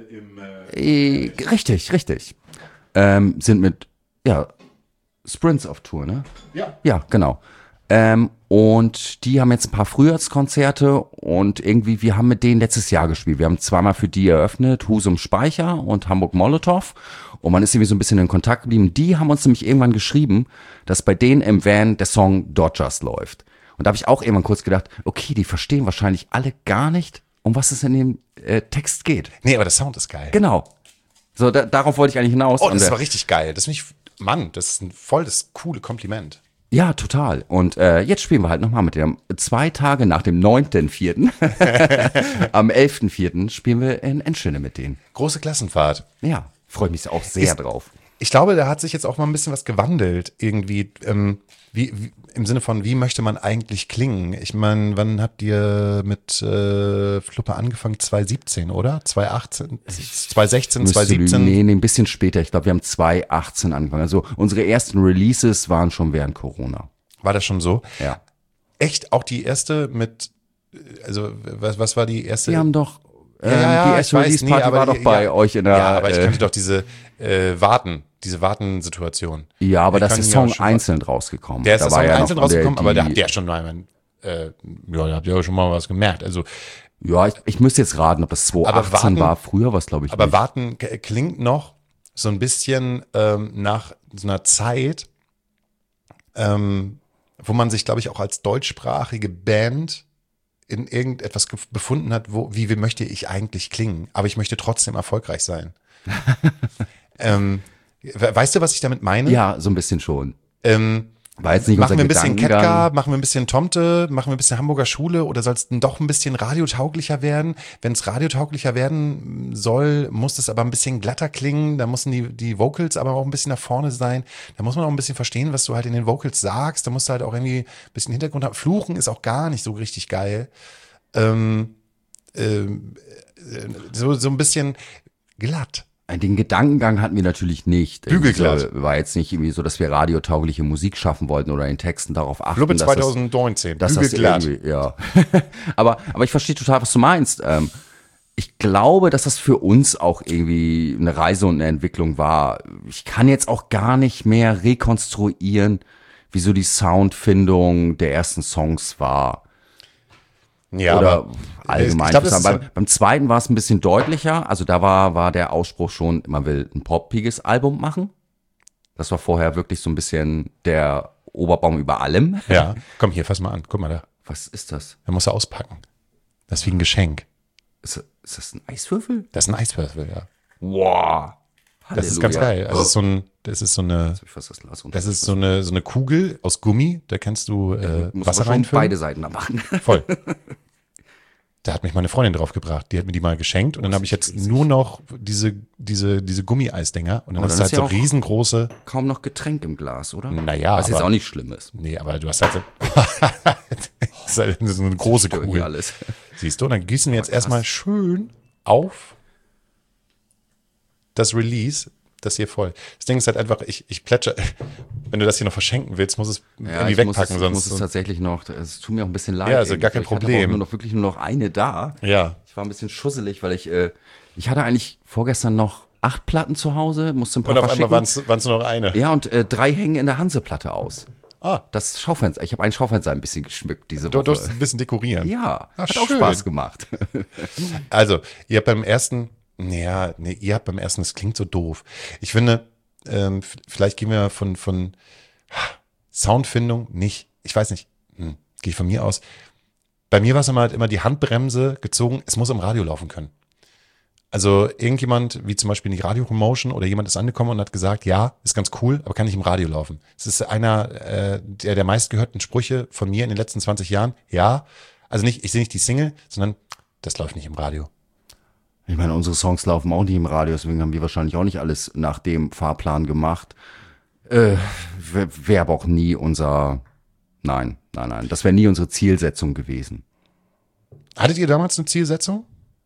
Richtig. Sind mit, Sprints auf Tour, ne? Ja. Ja, genau. Und die haben jetzt ein paar Frühjahrskonzerte und irgendwie, wir haben mit denen letztes Jahr gespielt. Wir haben zweimal für die eröffnet, Husum Speicher und Hamburg Molotow. Und man ist irgendwie so ein bisschen in Kontakt geblieben. Die haben uns nämlich irgendwann geschrieben, dass bei denen im Van der Song Dodgers läuft. Und da habe ich auch irgendwann kurz gedacht, okay, die verstehen wahrscheinlich alle gar nicht, um was es in dem Text geht. Nee, aber der Sound ist geil. Genau. So, darauf wollte ich eigentlich hinaus. Oh, das war richtig geil. Das ist ein voll das coole Kompliment. Ja, total. Und jetzt spielen wir halt nochmal mit dem 2 Tage nach dem 9.4. Am 11.4. spielen wir in Enschede mit denen. Große Klassenfahrt. Ja, freue mich auch sehr drauf. Ich glaube, da hat sich jetzt auch mal ein bisschen was gewandelt, irgendwie, wie im Sinne von, wie möchte man eigentlich klingen? Ich meine, wann habt ihr mit Fluppe angefangen? 2017, oder? 2018, 2016, 2017? Nee, ein bisschen später. Ich glaube, wir haben 2018 angefangen. Also unsere ersten Releases waren schon während Corona. War das schon so? Ja. Echt? Auch die erste mit, also was war die erste? Wir haben doch, die erste Release-Party war doch bei euch in der... Ja, aber ich kannte doch diese Wartensituation. Ja, aber das ist Song einzeln rausgekommen. Der ist da Song ja einzeln rausgekommen, aber da habt ihr ja schon... da habt ihr ja schon mal was gemerkt. Also, ja, ich müsste jetzt raten, ob das 2018 war. Früher war es, glaube ich, aber nicht. Warten klingt noch so ein bisschen nach so einer Zeit, wo man sich, glaube ich, auch als deutschsprachige Band in irgendetwas befunden hat, wie möchte ich eigentlich klingen, aber ich möchte trotzdem erfolgreich sein. Weißt du, was ich damit meine? Ja, so ein bisschen schon. War jetzt nicht machen wir ein bisschen Gedankengang. Ketka, machen wir ein bisschen Tomte, machen wir ein bisschen Hamburger Schule oder soll es denn doch ein bisschen radiotauglicher werden? Wenn es radiotauglicher werden soll, muss es aber ein bisschen glatter klingen, da müssen die Vocals aber auch ein bisschen nach vorne sein, da muss man auch ein bisschen verstehen, was du halt in den Vocals sagst, da musst du halt auch irgendwie ein bisschen Hintergrund haben. Fluchen ist auch gar nicht so richtig geil. So ein bisschen glatt. Den Gedankengang hatten wir natürlich nicht. Bügelglatt. So, war jetzt nicht irgendwie so, dass wir radiotaugliche Musik schaffen wollten oder in Texten darauf achten. Fluppe 2019, dass das irgendwie, ja. aber ich verstehe total, was du meinst. Ich glaube, dass das für uns auch irgendwie eine Reise und eine Entwicklung war. Ich kann jetzt auch gar nicht mehr rekonstruieren, wie so die Soundfindung der ersten Songs war. Ja, oder aber allgemein. ich glaub, beim zweiten war es ein bisschen deutlicher. Also da war der Ausspruch schon, man will ein poppiges Album machen. Das war vorher wirklich so ein bisschen der Oberbaum über allem. Ja, komm hier, fass mal an. Guck mal da. Was ist das? Da musst du auspacken. Das ist wie ein Geschenk. Ist das ein Eiswürfel? Das ist ein Eiswürfel, ja. Wow. Das ist ganz geil. Also das ist so eine Kugel aus Gummi. Da kannst du Wasser reinfüllen. Beide Seiten da machen. Voll. Da hat mich meine Freundin drauf gebracht. Die hat mir die mal geschenkt und dann habe ich jetzt nur noch diese Gummi-Eisdinger und dann ist halt so riesengroße. Kaum noch Getränk im Glas, oder? Naja. Was jetzt auch nicht schlimm ist. Nee, aber du hast halt das ist halt so eine große Kugel. Alles. Siehst du, und dann gießen wir jetzt erstmal schön auf das Release, das hier voll. Das Ding ist halt einfach, ich plätscher, wenn du das hier noch verschenken willst, muss es irgendwie wegpacken. Ich muss es tatsächlich noch, es tut mir auch ein bisschen leid. Ja, also gar kein Problem. Ich hatte wirklich nur noch eine da. Ja. Ich war ein bisschen schusselig, weil ich hatte eigentlich vorgestern noch 8 Platten zu Hause, musste ein paar und auf verschicken. einmal waren es nur noch eine. Ja, und 3 hängen in der Hanseplatte aus. Ah. Das Schaufenster, ich habe ein Schaufenster ein bisschen geschmückt diese Woche. Du durfst ein bisschen dekorieren. Ja, Ach, hat auch schön. Spaß gemacht. Also, ihr habt beim ersten, das klingt so doof. Ich finde, vielleicht gehen wir von Soundfindung nicht, ich weiß nicht, gehe ich von mir aus. Bei mir war es immer die Handbremse gezogen, es muss im Radio laufen können. Also irgendjemand, wie zum Beispiel die Radio-Promotion oder jemand ist angekommen und hat gesagt, ja, ist ganz cool, aber kann nicht im Radio laufen. Es ist einer der meistgehörten Sprüche von mir in den letzten 20 Jahren. Ja, also nicht, ich sehe nicht die Single, sondern das läuft nicht im Radio. Ich meine, unsere Songs laufen auch nicht im Radio, deswegen haben wir wahrscheinlich auch nicht alles nach dem Fahrplan gemacht. Wäre aber auch nie unser, nein, das wäre nie unsere Zielsetzung gewesen. Hattet ihr damals eine Zielsetzung?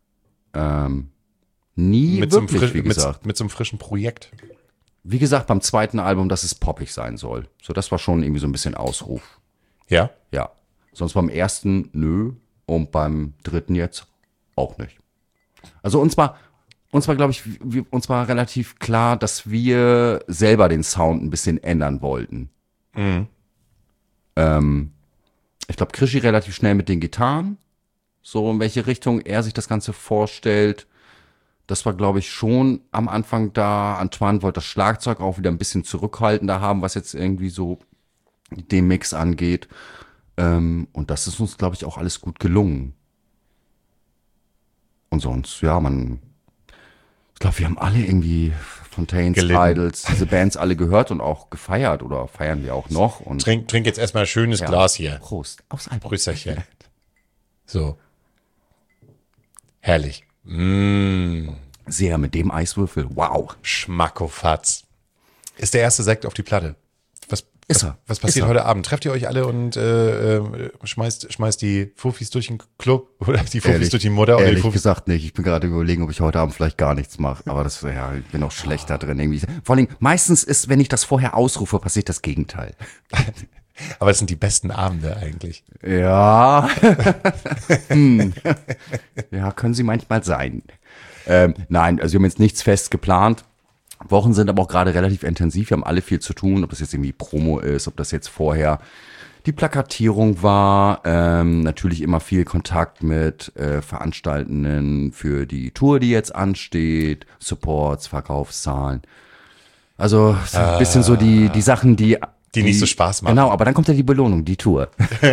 Nie wirklich, wie gesagt. Mit so einem frischen Projekt. Wie gesagt, beim zweiten Album, dass es poppig sein soll. So, das war schon irgendwie so ein bisschen Ausruf. Ja? Ja. Sonst beim ersten, nö. Und beim dritten jetzt auch nicht. Also uns war, glaube ich, uns war relativ klar, dass wir selber den Sound ein bisschen ändern wollten. Mhm. Ich glaube, Krischi relativ schnell mit den Gitarren. so in welche Richtung er sich das Ganze vorstellt. Das war, glaube ich, schon am Anfang da. Antoine wollte das Schlagzeug auch wieder ein bisschen zurückhaltender haben, was jetzt irgendwie so den Mix angeht. Und das ist uns, glaube ich, auch alles gut gelungen. Und sonst, ja, ich glaube, wir haben alle irgendwie Fontaines, Idols, diese Bands alle gehört und auch gefeiert oder feiern wir auch noch. Und trink jetzt erstmal ein schönes Glas hier. Prost. Aufs Album. Prösterchen. So. Herrlich. Sehr mit dem Eiswürfel. Wow. Schmackofatz. Ist der erste Sekt auf die Platte. Was passiert heute Abend? Trefft ihr euch alle und schmeißt die Fuffis durch den Club oder die Fuffis durch die Mutter? Oder Ehrlich gesagt nicht. Ich bin gerade überlegen, ob ich heute Abend vielleicht gar nichts mache. Aber ich bin auch schlecht da drin irgendwie. Vor allem, meistens ist, wenn ich das vorher ausrufe, passiert das Gegenteil. Aber es sind die besten Abende eigentlich. Ja. Ja, können sie manchmal sein. Nein, also wir haben jetzt nichts fest geplant. Wochen sind aber auch gerade relativ intensiv. Wir haben alle viel zu tun, ob das jetzt irgendwie Promo ist, ob das jetzt vorher die Plakatierung war. Natürlich immer viel Kontakt mit Veranstaltenden für die Tour, die jetzt ansteht. Supports, Verkaufszahlen. Also ein bisschen so die Sachen, die nicht so Spaß machen. Genau, aber dann kommt ja die Belohnung, die Tour.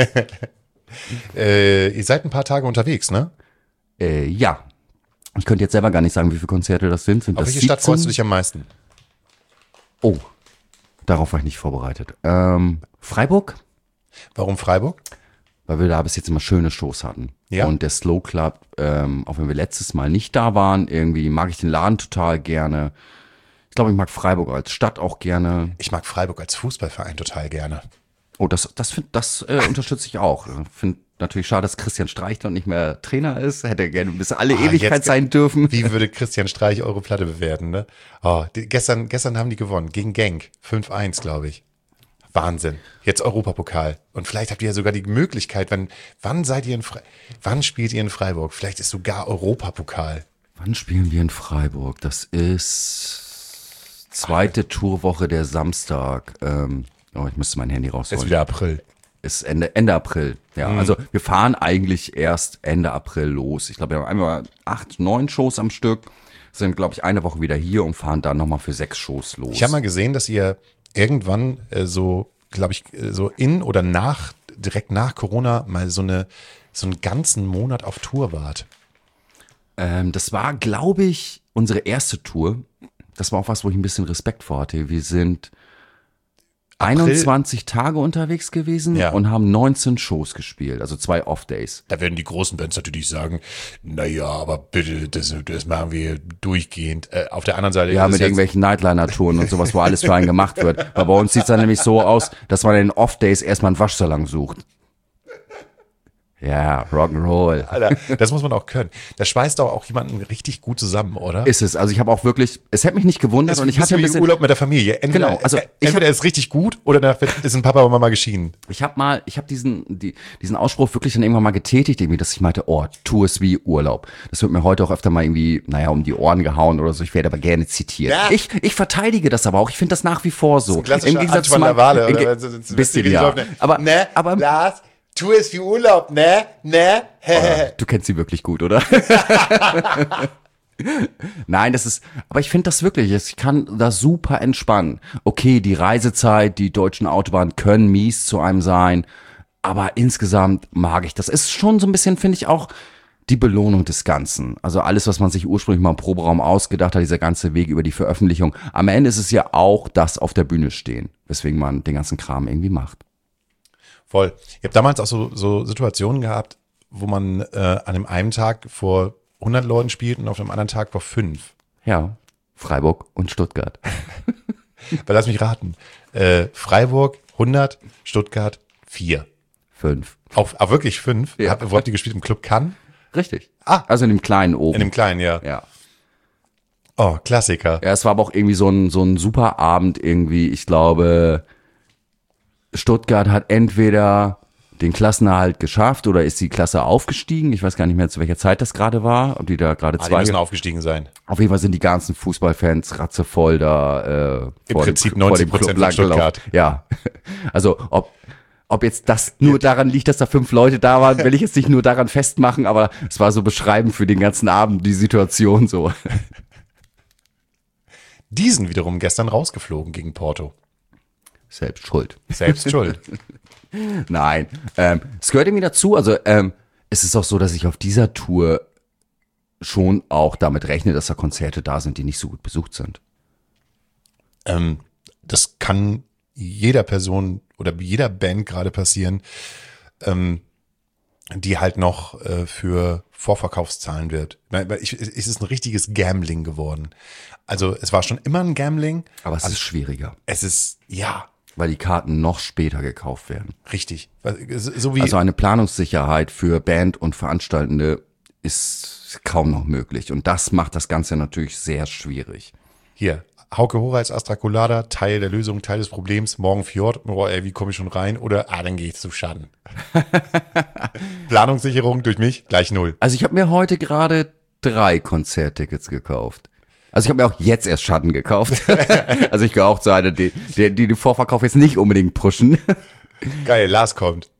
Ihr seid ein paar Tage unterwegs, ne? Ja. Ich könnte jetzt selber gar nicht sagen, wie viele Konzerte das sind. Auf welche Stadt freust du dich am meisten? Oh, darauf war ich nicht vorbereitet. Freiburg. Warum Freiburg? Weil wir da bis jetzt immer schöne Shows hatten. Ja. Und der Slow Club, auch wenn wir letztes Mal nicht da waren, irgendwie mag ich den Laden total gerne. Ich glaube, ich mag Freiburg als Stadt auch gerne. Ich mag Freiburg als Fußballverein total gerne. Oh, das unterstütze ich auch. Ich finde natürlich schade, dass Christian Streich noch nicht mehr Trainer ist. Hätte gerne bis alle Ewigkeit sein dürfen. Wie würde Christian Streich eure Platte bewerten, ne? Oh, gestern haben die gewonnen. Gegen Genk. 5-1, glaube ich. Wahnsinn. Jetzt Europapokal. Und vielleicht habt ihr ja sogar die Möglichkeit, wann spielt ihr in Freiburg? Vielleicht ist sogar Europapokal. Wann spielen wir in Freiburg? Das ist zweite Tourwoche der Samstag. Ich müsste mein Handy rausholen. Ist wieder April. Ist Ende April. Ja, also wir fahren eigentlich erst Ende April los. Ich glaube, wir haben einmal 8, 9 Shows am Stück, sind, glaube ich, eine Woche wieder hier und fahren dann nochmal für 6 Shows los. Ich habe mal gesehen, dass ihr irgendwann in oder direkt nach Corona mal so einen ganzen Monat auf Tour wart. Das war, glaube ich, unsere erste Tour. Das war auch was, wo ich ein bisschen Respekt vor hatte. Wir sind 21 Tage unterwegs gewesen und haben 19 Shows gespielt, also 2 Off-Days. Da werden die großen Bands natürlich sagen, naja, aber bitte, das machen wir durchgehend. Auf der anderen Seite ja, mit irgendwelchen Nightliner-Touren und sowas, wo alles für einen gemacht wird. Weil bei uns sieht es dann nämlich so aus, dass man in den Off-Days erstmal einen Waschsalon sucht. Ja, Rock'n'Roll. Alter, das muss man auch können. Das schweißt doch auch jemanden richtig gut zusammen, oder? Ist es. Also ich habe auch wirklich, es hätte mich nicht gewundert und ich hatte ein bisschen Urlaub mit der Familie. Entweder ist richtig gut oder ist ein Papa und Mama geschieden. Ich habe diesen Ausspruch wirklich dann irgendwann mal getätigt, irgendwie, dass ich meinte, Tour ist wie Urlaub. Das wird mir heute auch öfter mal irgendwie, um die Ohren gehauen oder so. Ich werde aber gerne zitiert. Ja. Ich verteidige das aber auch. Ich finde das nach wie vor so. Das ist ein klassischer Antoine Lavale, oder? Bisschen, ja. Aber Lars, Tour ist wie Urlaub, ne? Du kennst sie wirklich gut, oder? Nein, aber ich finde das wirklich, ich kann da super entspannen. Okay, die Reisezeit, die deutschen Autobahnen können mies zu einem sein, aber insgesamt mag ich das. Ist schon so ein bisschen, finde ich, auch die Belohnung des Ganzen. Also alles, was man sich ursprünglich mal im Proberaum ausgedacht hat, dieser ganze Weg über die Veröffentlichung. Am Ende ist es ja auch das auf der Bühne stehen, weswegen man den ganzen Kram irgendwie macht. Voll. Ich habe damals auch so Situationen gehabt, wo man an dem einen Tag vor 100 Leuten spielt und auf dem anderen Tag vor 5. Ja, Freiburg und Stuttgart. Weil lass mich raten. Freiburg 100, Stuttgart 4. 5. Auf wirklich 5? Ja. Wo habt ihr gespielt? Im Club Cannes? Richtig. Also in dem kleinen oben. In dem kleinen, ja. Ja. Oh, Klassiker. Ja, es war aber auch irgendwie so ein super Abend irgendwie. Ich glaube, Stuttgart hat entweder den Klassenerhalt geschafft oder ist die Klasse aufgestiegen. Ich weiß gar nicht mehr, zu welcher Zeit das gerade war. Ob die da gerade die müssen aufgestiegen sein. Auf jeden Fall sind die ganzen Fußballfans ratzevoll da im Prinzip 90% von Stuttgart. Ja, also Ob jetzt das nur daran liegt, dass da 5 Leute da waren, will ich jetzt nicht nur daran festmachen, aber es war so beschreibend für den ganzen Abend, die Situation so. Die sind wiederum gestern rausgeflogen gegen Porto. Selbst schuld. Selbst schuld. Nein, es gehört irgendwie dazu. Also es ist auch so, dass ich auf dieser Tour schon auch damit rechne, dass da Konzerte da sind, die nicht so gut besucht sind. Das kann jeder Person oder jeder Band gerade passieren, die halt noch für Vorverkaufszahlen wird. Es ist ein richtiges Gambling geworden. Also es war schon immer ein Gambling. Aber es ist schwieriger. Es ist, ja. Weil die Karten noch später gekauft werden. Richtig. So wie also eine Planungssicherheit für Band und Veranstaltende ist kaum noch möglich. Und das macht das Ganze natürlich sehr schwierig. Hier, Hauke Horeitz, Astra Colada, Teil der Lösung, Teil des Problems, morgen Fjord, wie komme ich schon rein? Oder, dann gehe ich zu Schaden. Planungssicherung durch mich, gleich 0. Also ich habe mir heute gerade 3 Konzerttickets gekauft. Also ich habe mir auch jetzt erst Schatten gekauft. Also ich gehöre auch zu einer, die den Vorverkauf jetzt nicht unbedingt pushen. Geil, Lars kommt.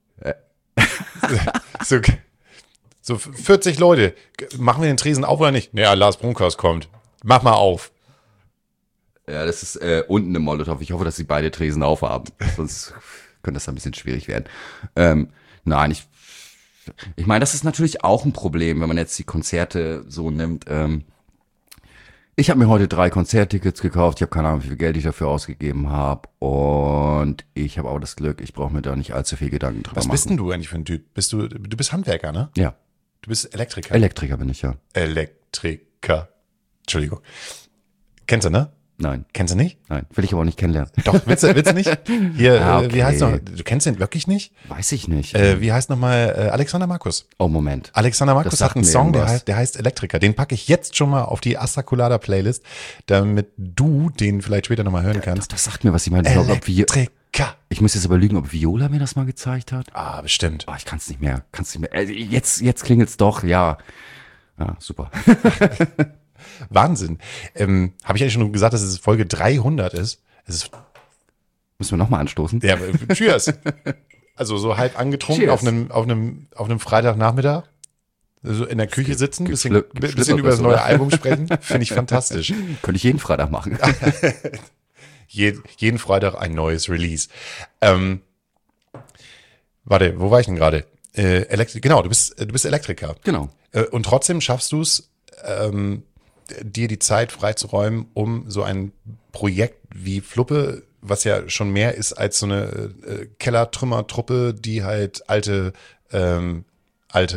So 40 Leute. Machen wir den Tresen auf oder nicht? Naja, Lars Brunkhaus kommt. Mach mal auf. Ja, das ist unten im Molotow. Ich hoffe, dass sie beide Tresen aufhaben. Sonst könnte das ein bisschen schwierig werden. Nein, ich meine, das ist natürlich auch ein Problem, wenn man jetzt die Konzerte so nimmt. Ich habe mir heute 3 Konzerttickets gekauft. Ich habe keine Ahnung, wie viel Geld ich dafür ausgegeben habe. Und ich habe auch das Glück, ich brauche mir da nicht allzu viel Gedanken drüber machen. Was bist denn du eigentlich für ein Typ? Du bist Handwerker, ne? Ja. Du bist Elektriker. Elektriker bin ich, ja. Elektriker. Entschuldigung. Kennst du, ne? Nein. Kennst du nicht? Nein, will ich aber auch nicht kennenlernen. Doch, willst du nicht? Hier, okay. Wie heißt noch? Du kennst den wirklich nicht? Weiß ich nicht. Wie heißt nochmal Alexander Markus? Oh, Moment. Alexander Markus hat einen Song, der heißt Elektriker. Den packe ich jetzt schon mal auf die Astra Colada Playlist, damit du den vielleicht später nochmal hören kannst. Doch, das sagt mir was. Ich meine, Elektriker. Ich muss jetzt überlegen, ob Viola mir das mal gezeigt hat. Ah, bestimmt. Oh, ich kann es nicht mehr. Jetzt klingelt's doch, ja. Ja, super. Wahnsinn. Habe ich eigentlich schon gesagt, dass es Folge 300 ist? Müssen wir nochmal anstoßen? Ja, cheers. Also so halb angetrunken auf einem Freitagnachmittag. So in der Küche sitzen, bisschen über das neue Album sprechen. Finde ich fantastisch. Könnte ich jeden Freitag machen. Jeden Freitag ein neues Release. Warte, wo war ich denn gerade? Genau, du bist Elektriker. Genau. Und trotzdem schaffst du es, dir die Zeit freizuräumen, um so ein Projekt wie Fluppe, was ja schon mehr ist als so eine Kellertrümmertruppe, die halt alte, was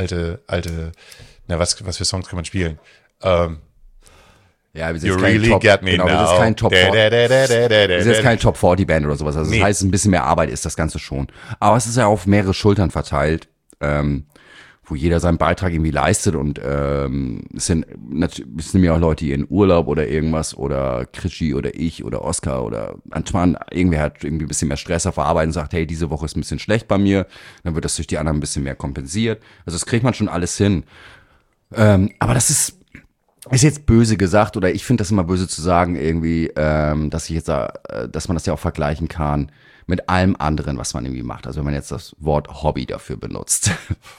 für Songs kann man spielen? Ja, wir sind You really get me now. Das ist kein Top 40. Wir sind jetzt kein Top 40 Band oder sowas. Also das heißt, ein bisschen mehr Arbeit ist das Ganze schon. Aber es ist ja auf mehrere Schultern verteilt, wo jeder seinen Beitrag irgendwie leistet und es sind ja auch Leute, die in Urlaub oder irgendwas oder Krischi oder ich oder Oskar oder Antoine, irgendwer hat irgendwie ein bisschen mehr Stress auf der Arbeit und sagt, hey, diese Woche ist ein bisschen schlecht bei mir, dann wird das durch die anderen ein bisschen mehr kompensiert. Also das kriegt man schon alles hin. Aber das ist jetzt böse gesagt oder ich finde das immer böse zu sagen irgendwie, dass man das ja auch vergleichen kann mit allem anderen, was man irgendwie macht. Also wenn man jetzt das Wort Hobby dafür benutzt.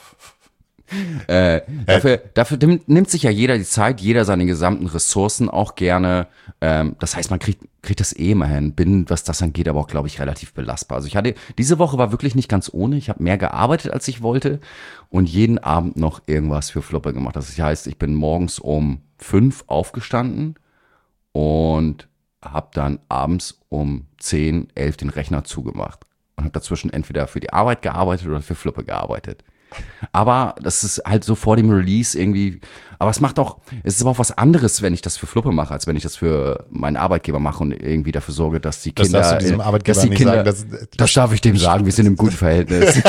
Dafür nimmt sich ja jeder die Zeit, jeder seine gesamten Ressourcen auch gerne. Das heißt, man kriegt das immer hin. Bin, was das angeht, aber auch, glaube ich, relativ belastbar. Also diese Woche war wirklich nicht ganz ohne. Ich habe mehr gearbeitet, als ich wollte und jeden Abend noch irgendwas für Fluppe gemacht. Das heißt, ich bin morgens um 5 aufgestanden und habe dann abends um 10, 11 den Rechner zugemacht und habe dazwischen entweder für die Arbeit gearbeitet oder für Fluppe gearbeitet. Aber das ist halt so vor dem Release irgendwie, aber es ist aber auch was anderes, wenn ich das für Fluppe mache, als wenn ich das für meinen Arbeitgeber mache und irgendwie dafür sorge, dass die Kinder, das darfst du diesem Arbeitgeber nicht sagen, das darf ich dem sagen, wir sind im guten Verhältnis.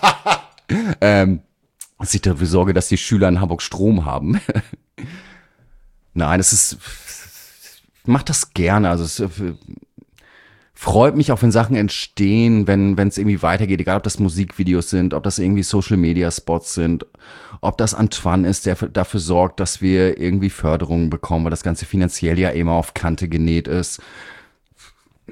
Dass ich dafür sorge, dass die Schüler in Hamburg Strom haben. Nein, ich mach das gerne, also es freut mich auch, wenn Sachen entstehen, wenn es irgendwie weitergeht, egal ob das Musikvideos sind, ob das irgendwie Social-Media-Spots sind, ob das Antoine ist, der dafür sorgt, dass wir irgendwie Förderungen bekommen, weil das Ganze finanziell ja immer auf Kante genäht ist.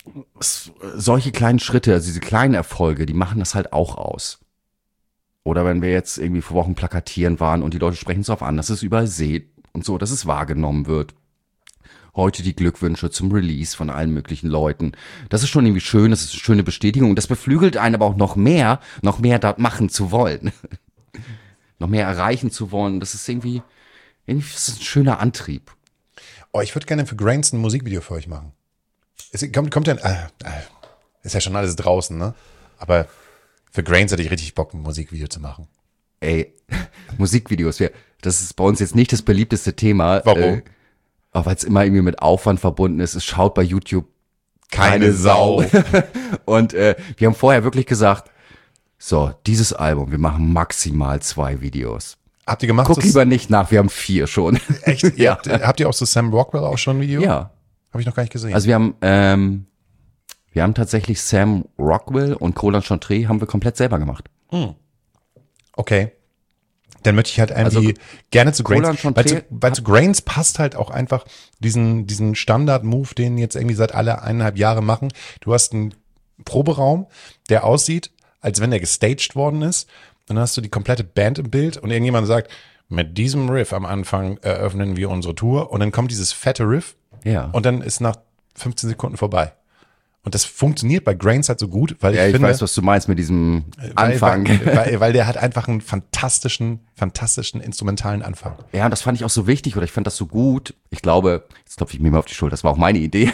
solche kleinen Schritte, also diese kleinen Erfolge, die machen das halt auch aus. Oder wenn wir jetzt irgendwie vor Wochen plakatieren waren und die Leute sprechen es darauf an, dass es überall seht und so, dass es wahrgenommen wird. Heute die Glückwünsche zum Release von allen möglichen Leuten. Das ist schon irgendwie schön, das ist eine schöne Bestätigung. Und das beflügelt einen aber auch noch mehr da machen zu wollen. Noch mehr erreichen zu wollen. Das ist irgendwie das ist ein schöner Antrieb. Oh, ich würde gerne für Grains ein Musikvideo für euch machen. Kommt ja, ist ja schon alles draußen, ne? Aber für Grains hätte ich richtig Bock, ein Musikvideo zu machen. Ey, Musikvideos, das ist bei uns jetzt nicht das beliebteste Thema. Warum? Weil es immer irgendwie mit Aufwand verbunden ist. Es schaut bei YouTube keine Sau. Und wir haben vorher wirklich gesagt, so, dieses Album, wir machen maximal 2 Videos. Habt ihr gemacht? Guck lieber nicht nach, wir haben 4 schon. Echt? Ja. Habt ihr auch so Sam Rockwell auch schon ein Video? Ja. Habe ich noch gar nicht gesehen. Also wir haben tatsächlich Sam Rockwell und Roland Chantre haben wir komplett selber gemacht. Okay. Dann möchte ich halt irgendwie gerne zu Grains, weil zu Grains passt halt auch einfach diesen Standard-Move, den jetzt irgendwie seit alle 1,5 Jahre machen. Du hast einen Proberaum, der aussieht, als wenn der gestaged worden ist. Und dann hast du die komplette Band im Bild und irgendjemand sagt, mit diesem Riff am Anfang eröffnen wir unsere Tour. Und dann kommt dieses fette Riff und dann ist nach 15 Sekunden vorbei. Und das funktioniert bei Grains halt so gut, weil ich finde, weiß, was du meinst mit diesem Anfang. Weil der hat einfach einen fantastischen instrumentalen Anfang. Ja, das fand ich auch so wichtig oder ich fand das so gut. Ich glaube, jetzt klopfe ich mir mal auf die Schulter, das war auch meine Idee,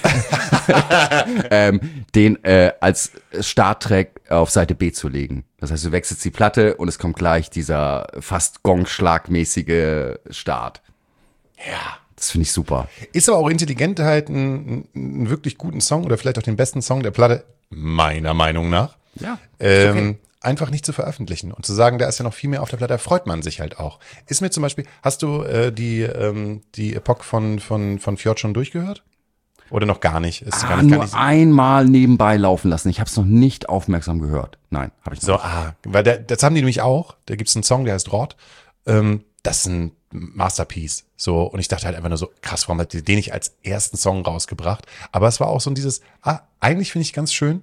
den als Starttrack auf Seite B zu legen. Das heißt, du wechselst die Platte und es kommt gleich dieser fast Gongschlagmäßige Start. Ja. Das finde ich super. Ist aber auch intelligent, halt einen wirklich guten Song oder vielleicht auch den besten Song der Platte, meiner Meinung nach, einfach nicht zu veröffentlichen und zu sagen, da ist ja noch viel mehr auf der Platte, da freut man sich halt auch. Ist mir zum Beispiel, hast du die Epoch von Fjord schon durchgehört? Oder noch gar nicht? Ist gar nicht, nur einmal nebenbei laufen lassen. Ich habe es noch nicht aufmerksam gehört. Nein, habe ich noch nicht. Weil das haben die nämlich auch. Da gibt es einen Song, der heißt Rot. Das ist ein Masterpiece. So, und ich dachte halt einfach nur so, krass, warum hat die den nicht als ersten Song rausgebracht? Aber es war auch so dieses, eigentlich finde ich ganz schön,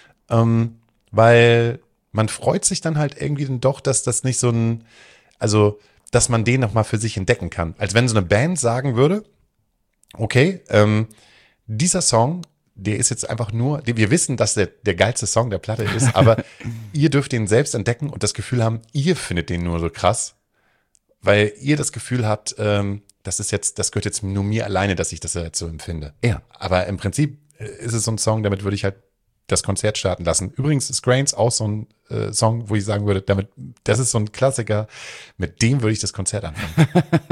weil man freut sich dann halt irgendwie dann doch, dass das nicht so dass man den nochmal für sich entdecken kann. Als wenn so eine Band sagen würde, okay, dieser Song, der ist jetzt einfach nur, wir wissen, dass der geilste Song der Platte ist, aber ihr dürft den selbst entdecken und das Gefühl haben, ihr findet den nur so krass. Weil ihr das Gefühl habt, das gehört jetzt nur mir alleine, dass ich das jetzt so empfinde. Ja. Aber im Prinzip ist es so ein Song, damit würde ich halt das Konzert starten lassen. Übrigens ist Grains auch so ein Song, wo ich sagen würde, das ist so ein Klassiker, mit dem würde ich das Konzert anfangen.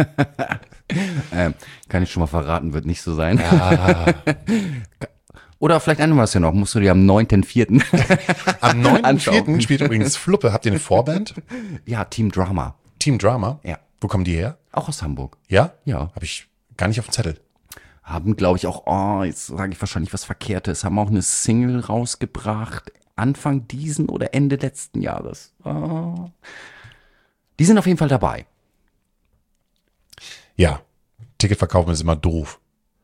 Kann ich schon mal verraten, wird nicht so sein. Ja. Oder vielleicht ändern wir es ja noch, musst du dir am 9.4. Am 9.4. spielt übrigens Fluppe. Habt ihr eine Vorband? Ja, Team Drama. Team Drama? Ja. Wo kommen die her? Auch aus Hamburg. Ja? Ja. Habe ich gar nicht auf dem Zettel. Haben, glaube ich, auch, jetzt sage ich wahrscheinlich was Verkehrtes, haben auch eine Single rausgebracht, Anfang diesen oder Ende letzten Jahres. Die sind auf jeden Fall dabei. Ja, Ticket verkaufen ist immer doof.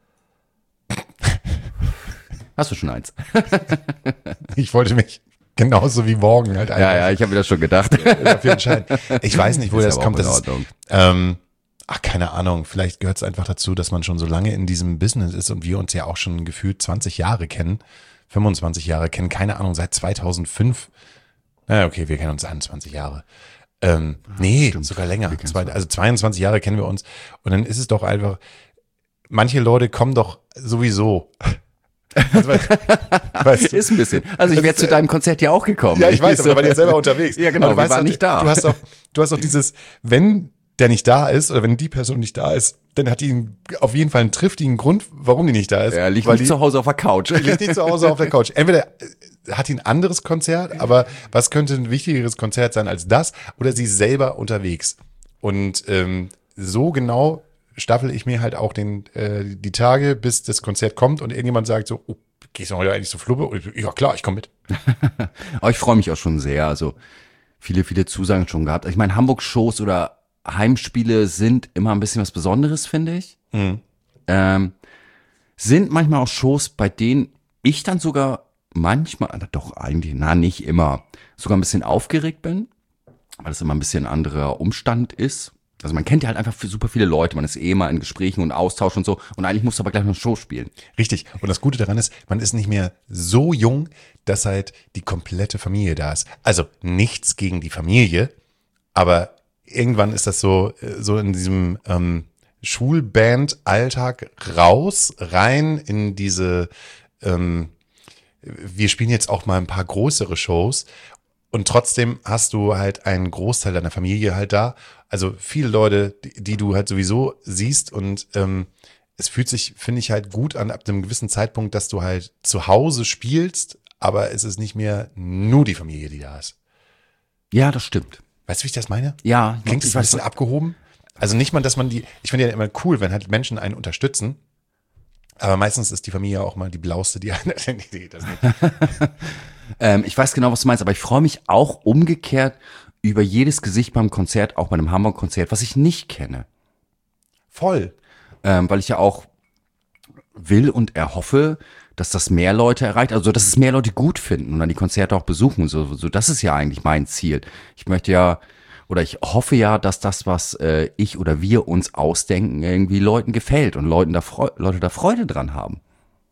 Hast du schon eins? Ich wollte mich genauso wie morgen halt einfach. Ja, ich habe mir das schon gedacht. Dafür entscheiden. Ich weiß nicht, wo das kommt. Das Keine Ahnung. Vielleicht gehört es einfach dazu, dass man schon so lange in diesem Business ist und wir uns ja auch schon gefühlt 20 Jahre kennen, 25 Jahre kennen, keine Ahnung, seit 2005. Na, okay, wir kennen uns 21 Jahre. Nee, stimmt. Sogar länger. Also 22 Jahre kennen wir uns. Und dann ist es doch einfach, manche Leute kommen doch sowieso. Also, weißt du? Ist ein bisschen. Also ich wäre zu deinem Konzert ja auch gekommen. Ja, ich weiß, aber da war ich ja selber unterwegs. Ja, genau, wir waren nicht da. Du hast doch dieses, wenn der nicht da ist oder wenn die Person nicht da ist, dann hat die auf jeden Fall einen triftigen Grund, warum die nicht da ist. Ja, liegt nicht zu Hause auf der Couch. Liegt nicht zu Hause auf der Couch. Entweder hat die ein anderes Konzert, aber was könnte ein wichtigeres Konzert sein als das? Oder sie ist selber unterwegs. Und so genau staffel ich mir halt auch die Tage, bis das Konzert kommt und irgendjemand sagt so, oh, gehst du heute eigentlich zur Fluppe? Und ja klar, ich komme mit. Aber ich freue mich auch schon sehr. Also viele Zusagen schon gehabt. Ich meine, Hamburg-Shows oder Heimspiele sind immer ein bisschen was Besonderes, finde ich. Mhm. Sind manchmal auch Shows, bei denen ich dann sogar manchmal, doch eigentlich, nicht immer, sogar ein bisschen aufgeregt bin, weil es immer ein bisschen ein anderer Umstand ist. Also man kennt ja halt einfach super viele Leute, man ist immer in Gesprächen und Austausch und so und eigentlich musst du aber gleich noch eine Show spielen. Richtig. Und das Gute daran ist, man ist nicht mehr so jung, dass halt die komplette Familie da ist. Also nichts gegen die Familie, aber irgendwann ist das so in diesem Schulband-Alltag raus, rein in diese, wir spielen jetzt auch mal ein paar größere Shows und trotzdem hast du halt einen Großteil deiner Familie halt da. Also viele Leute, die du halt sowieso siehst und es fühlt sich, finde ich, halt gut an ab einem gewissen Zeitpunkt, dass du halt zu Hause spielst, aber es ist nicht mehr nur die Familie, die da ist. Ja, das stimmt. Weißt du, wie ich das meine? Ja. Klingt es ein bisschen abgehoben? Also nicht mal, dass man ich finde ja immer cool, wenn halt Menschen einen unterstützen, aber meistens ist die Familie auch mal die blauste, die eine, nee, das nicht. Ich weiß genau, was du meinst, aber ich freue mich auch umgekehrt über jedes Gesicht beim Konzert, auch bei einem Hamburg-Konzert, was ich nicht kenne. Voll. Weil ich ja auch will und erhoffe, dass das mehr Leute erreicht, also dass es mehr Leute gut finden und dann die Konzerte auch besuchen. So, das ist ja eigentlich mein Ziel. Ich möchte ja, oder ich hoffe ja, dass das, was ich oder wir uns ausdenken, irgendwie Leuten gefällt und Leute da Freude dran haben.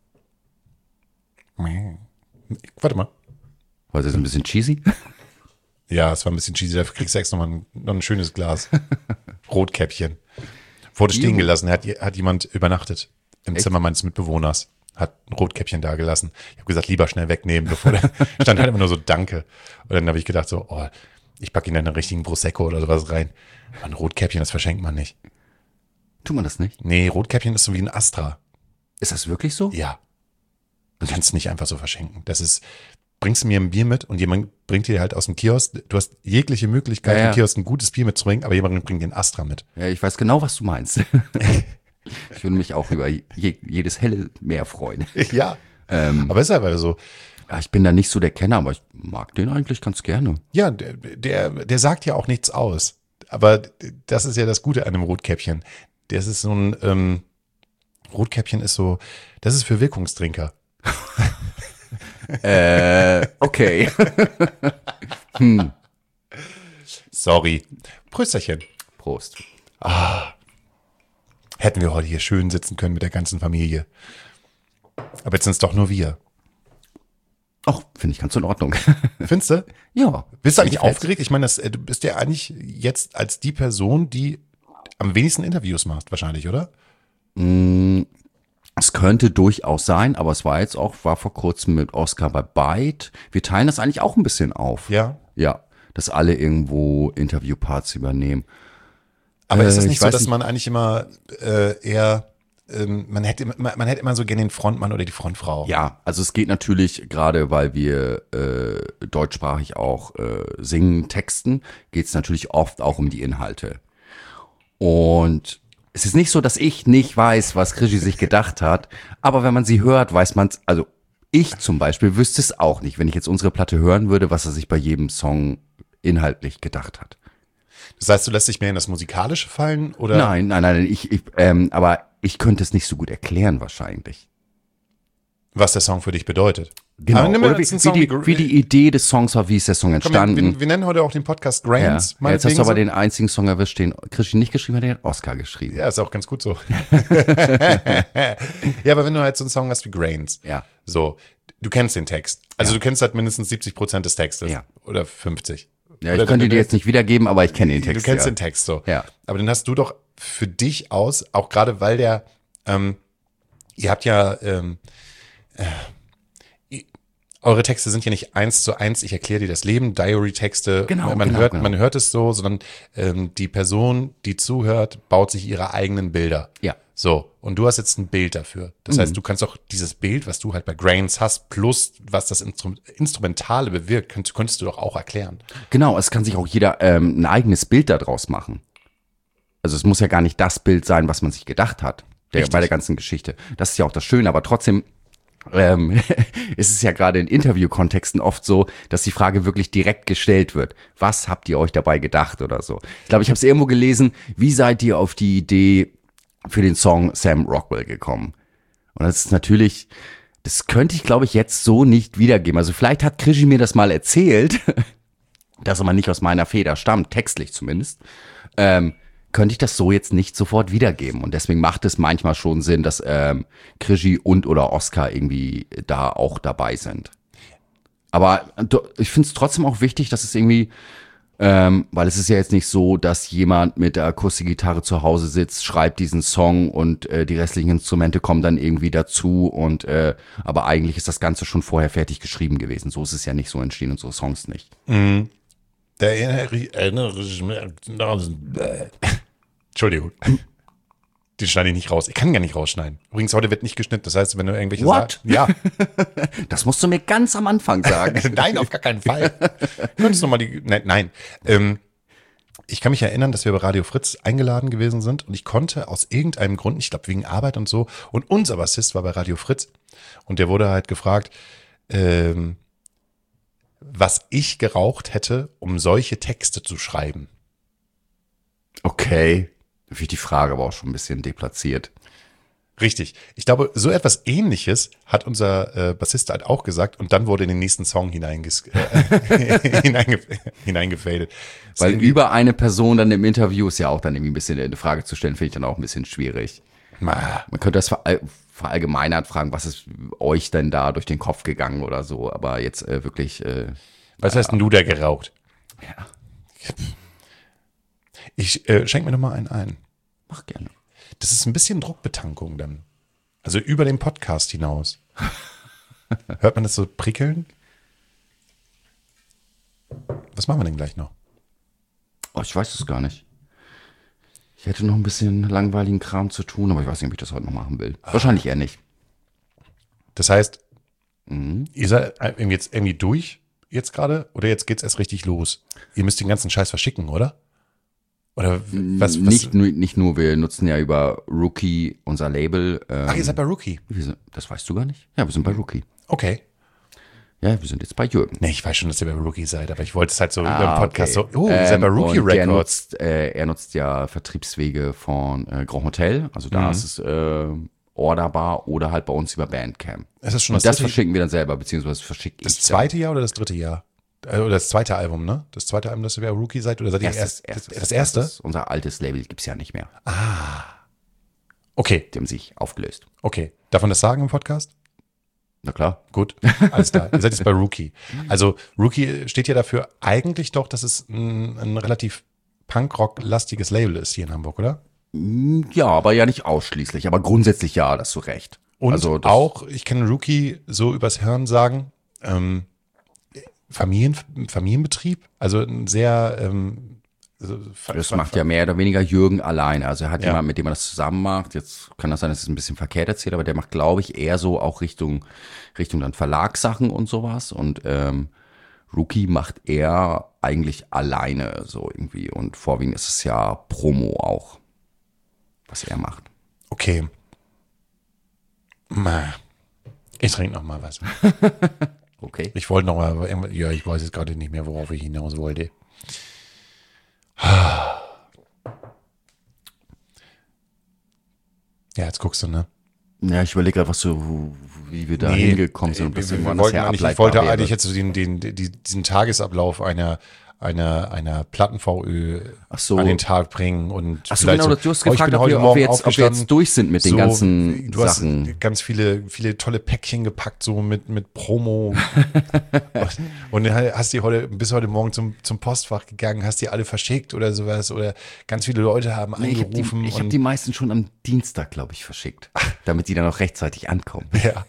Warte mal. War das ein bisschen cheesy? Ja, es war ein bisschen cheesy. Dafür kriegst du extra noch ein schönes Glas. Rotkäppchen. Wurde stehen gelassen. Hat jemand übernachtet im Zimmer meines Mitbewohners. Hat ein Rotkäppchen da gelassen. Ich habe gesagt, lieber schnell wegnehmen, bevor der stand halt immer nur so Danke. Und dann habe ich gedacht so, ich packe ihn in einen richtigen Prosecco oder sowas rein. Aber ein Rotkäppchen, das verschenkt man nicht. Tut man das nicht? Nee, Rotkäppchen ist so wie ein Astra. Ist das wirklich so? Ja. Du kannst nicht einfach so verschenken. Bringst du mir ein Bier mit und jemand bringt dir halt aus dem Kiosk, du hast jegliche Möglichkeit, im Kiosk ein gutes Bier mitzubringen, aber jemand bringt dir ein Astra mit. Ja, ich weiß genau, was du meinst. Ich würde mich auch über jedes helle Meer freuen. Ja, aber ist aber so. Ja, ich bin da nicht so der Kenner, aber ich mag den eigentlich ganz gerne. Ja, der sagt ja auch nichts aus. Aber das ist ja das Gute an einem Rotkäppchen. Das ist so ein, Rotkäppchen ist so, das ist für Wirkungstrinker. Okay. Sorry. Prösterchen. Prost. Hätten wir heute hier schön sitzen können mit der ganzen Familie. Aber jetzt sind es doch nur wir. Ach, finde ich ganz in Ordnung. Findest du? Ja. Bist du eigentlich aufgeregt? Ich meine, du bist ja eigentlich jetzt als die Person, die am wenigsten Interviews macht, wahrscheinlich, oder? Es könnte durchaus sein, aber es war vor kurzem mit Oscar bei Byte. Wir teilen das eigentlich auch ein bisschen auf. Ja. Ja, dass alle irgendwo Interviewparts übernehmen. Aber ist es nicht so, dass man eigentlich immer eher, man hätte immer so gerne den Frontmann oder die Frontfrau? Ja, also es geht natürlich, gerade weil wir deutschsprachig auch singen, texten, geht es natürlich oft auch um die Inhalte. Und es ist nicht so, dass ich nicht weiß, was Krischi sich gedacht hat, aber wenn man sie hört, weiß man es, also ich zum Beispiel wüsste es auch nicht, wenn ich jetzt unsere Platte hören würde, was er sich bei jedem Song inhaltlich gedacht hat. Das heißt, du lässt dich mehr in das Musikalische fallen, oder? Nein, aber ich könnte es nicht so gut erklären wahrscheinlich. Was der Song für dich bedeutet. Genau, oder wie die Idee des Songs war, wie ist der Song entstanden. Komm, wir nennen heute auch den Podcast Grains. Ja, jetzt hast du aber den einzigen Song erwischt, den Krischi nicht geschrieben hat, den hat Oscar geschrieben. Ja, ist auch ganz gut so. Ja, aber wenn du halt so einen Song hast wie Grains, ja. So, du kennst den Text. Also du kennst halt mindestens 70% des Textes. Ja. Oder 50. Ja, ich könnte dir jetzt nicht wiedergeben, aber ich kenne den Text. Du kennst den Text so. Ja. Aber den hast du doch für dich aus, auch gerade weil der, ihr habt ja, eure Texte sind ja nicht 1:1, ich erkläre dir das Leben, Diary-Texte, Genau, man hört es so, sondern die Person, die zuhört, baut sich ihre eigenen Bilder. Ja. So, und du hast jetzt ein Bild dafür. Das heißt, du kannst auch dieses Bild, was du halt bei Grains hast, plus was das Instrumentale bewirkt, könntest du doch auch erklären. Genau, es kann sich auch jeder ein eigenes Bild daraus machen. Also es muss ja gar nicht das Bild sein, was man sich gedacht hat, bei der ganzen Geschichte. Das ist ja auch das Schöne, aber trotzdem ist es ja gerade in Interviewkontexten oft so, dass die Frage wirklich direkt gestellt wird. Was habt ihr euch dabei gedacht oder so? Ich glaube, ich habe es irgendwo gelesen, wie seid ihr auf die Idee für den Song Sam Rockwell gekommen? Und das ist natürlich, Das könnte ich, glaube ich, jetzt so nicht wiedergeben. Also vielleicht hat Krischi mir das mal erzählt, dass aber nicht aus meiner Feder stammt, textlich zumindest. Könnte ich das so jetzt nicht sofort wiedergeben. Und deswegen macht es manchmal schon Sinn, dass Krischi und oder Oscar irgendwie da auch dabei sind. Aber ich finde es trotzdem auch wichtig, dass es irgendwie, weil es ist ja jetzt nicht so, dass jemand mit der Akustikgitarre zu Hause sitzt, schreibt diesen Song und die restlichen Instrumente kommen dann irgendwie dazu. Und aber eigentlich ist das Ganze schon vorher fertig geschrieben gewesen. So ist es ja nicht, so entstehen unsere Songs nicht. Mhm. Entschuldigung. Den schneide ich nicht raus. Ich kann gar nicht rausschneiden. Übrigens, heute wird nicht geschnitten. Das heißt, wenn du irgendwelche What? Ja. Das musst du mir ganz am Anfang sagen. Nein, auf gar keinen Fall. Könntest du mal die. Nein. Ich kann mich erinnern, dass wir bei Radio Fritz eingeladen gewesen sind und ich konnte aus irgendeinem Grund, ich glaube wegen Arbeit und so, und unser Bassist war bei Radio Fritz und der wurde halt gefragt, was ich geraucht hätte, um solche Texte zu schreiben. Okay. Da finde ich die Frage aber auch schon ein bisschen deplatziert. Richtig. Ich glaube, so etwas Ähnliches hat unser Bassist halt auch gesagt und dann wurde in den nächsten Song hineingefadet. Weil über eine Person dann im Interview ist ja auch dann irgendwie ein bisschen eine Frage zu stellen, finde ich dann auch ein bisschen schwierig. Man könnte das verallgemeinert fragen, was ist euch denn da durch den Kopf gegangen oder so, aber jetzt wirklich. Was hast denn du da geraucht? Ja. Ich schenke mir noch mal einen ein. Mach gerne. Das ist ein bisschen Druckbetankung dann. Also über den Podcast hinaus. Hört man das so prickeln? Was machen wir denn gleich noch? Oh, ich weiß es gar nicht. Ich hätte noch ein bisschen langweiligen Kram zu tun, aber ich weiß nicht, ob ich das heute noch machen will. Wahrscheinlich eher nicht. Das heißt, ihr seid jetzt irgendwie durch jetzt gerade? Oder jetzt geht's erst richtig los? Ihr müsst den ganzen Scheiß verschicken, oder? Oder was? Nicht nur, wir nutzen ja über Rookie unser Label. Ach, ihr seid bei Rookie? Das weißt du gar nicht? Ja, wir sind bei Rookie. Okay. Ja, wir sind jetzt bei Jürgen. Nee, ich weiß schon, dass ihr bei Rookie seid, aber ich wollte es halt so über den Podcast okay. Ihr seid bei Rookie Records. Er nutzt ja Vertriebswege von Grand Hotel, also da ist es orderbar oder halt bei uns über Bandcamp. Ist das schon und das verschicken wir dann selber, beziehungsweise verschicke ich. Das zweite Jahr oder das dritte Jahr? Oder das zweite Album, ne? Das zweite Album, dass ihr bei Rookie seid? Oder seid ihr das erste? Unser altes Label gibt's ja nicht mehr. Ah. Okay. Die haben sich aufgelöst. Okay. Darf man das sagen im Podcast? Na klar. Gut. Alles klar. Ihr seid jetzt bei Rookie. Also Rookie steht ja dafür eigentlich doch, dass es ein relativ Punkrock-lastiges Label ist hier in Hamburg, oder? Ja, aber ja nicht ausschließlich. Aber grundsätzlich ja, da hast du recht. Und also auch, ich kann Rookie so übers Hören sagen, Familienbetrieb, also ein sehr das macht ja mehr oder weniger Jürgen alleine. Also er hat jemanden, mit dem er das zusammen macht. Jetzt kann das sein, dass es ein bisschen verkehrt erzählt, aber der macht, glaube ich, eher so auch Richtung dann Verlagssachen und sowas. Und Rookie macht er eigentlich alleine so irgendwie. Und vorwiegend ist es ja Promo auch, was er macht. Okay. Ich trinke noch mal was. Okay. Ich wollte noch mal, ja, ich weiß jetzt gerade nicht mehr, worauf ich hinaus wollte. Ja, jetzt guckst du, ne? Ja, ich überlege gerade, wie wir da hingekommen sind und das irgendwann das her ableitbar Ich wollte eigentlich jetzt so diesen Tagesablauf einer Platten-VÖ an den Tag bringen und ach so, genau, du hast gefragt, ob wir jetzt durch sind mit den ganzen du Sachen. Hast ganz viele tolle Päckchen gepackt, so mit Promo. Und hast die bis heute Morgen zum Postfach gegangen, hast die alle verschickt oder sowas oder ganz viele Leute haben angerufen. Ich habe die meisten schon am Dienstag, glaube ich, verschickt, damit die dann auch rechtzeitig ankommen. Ja.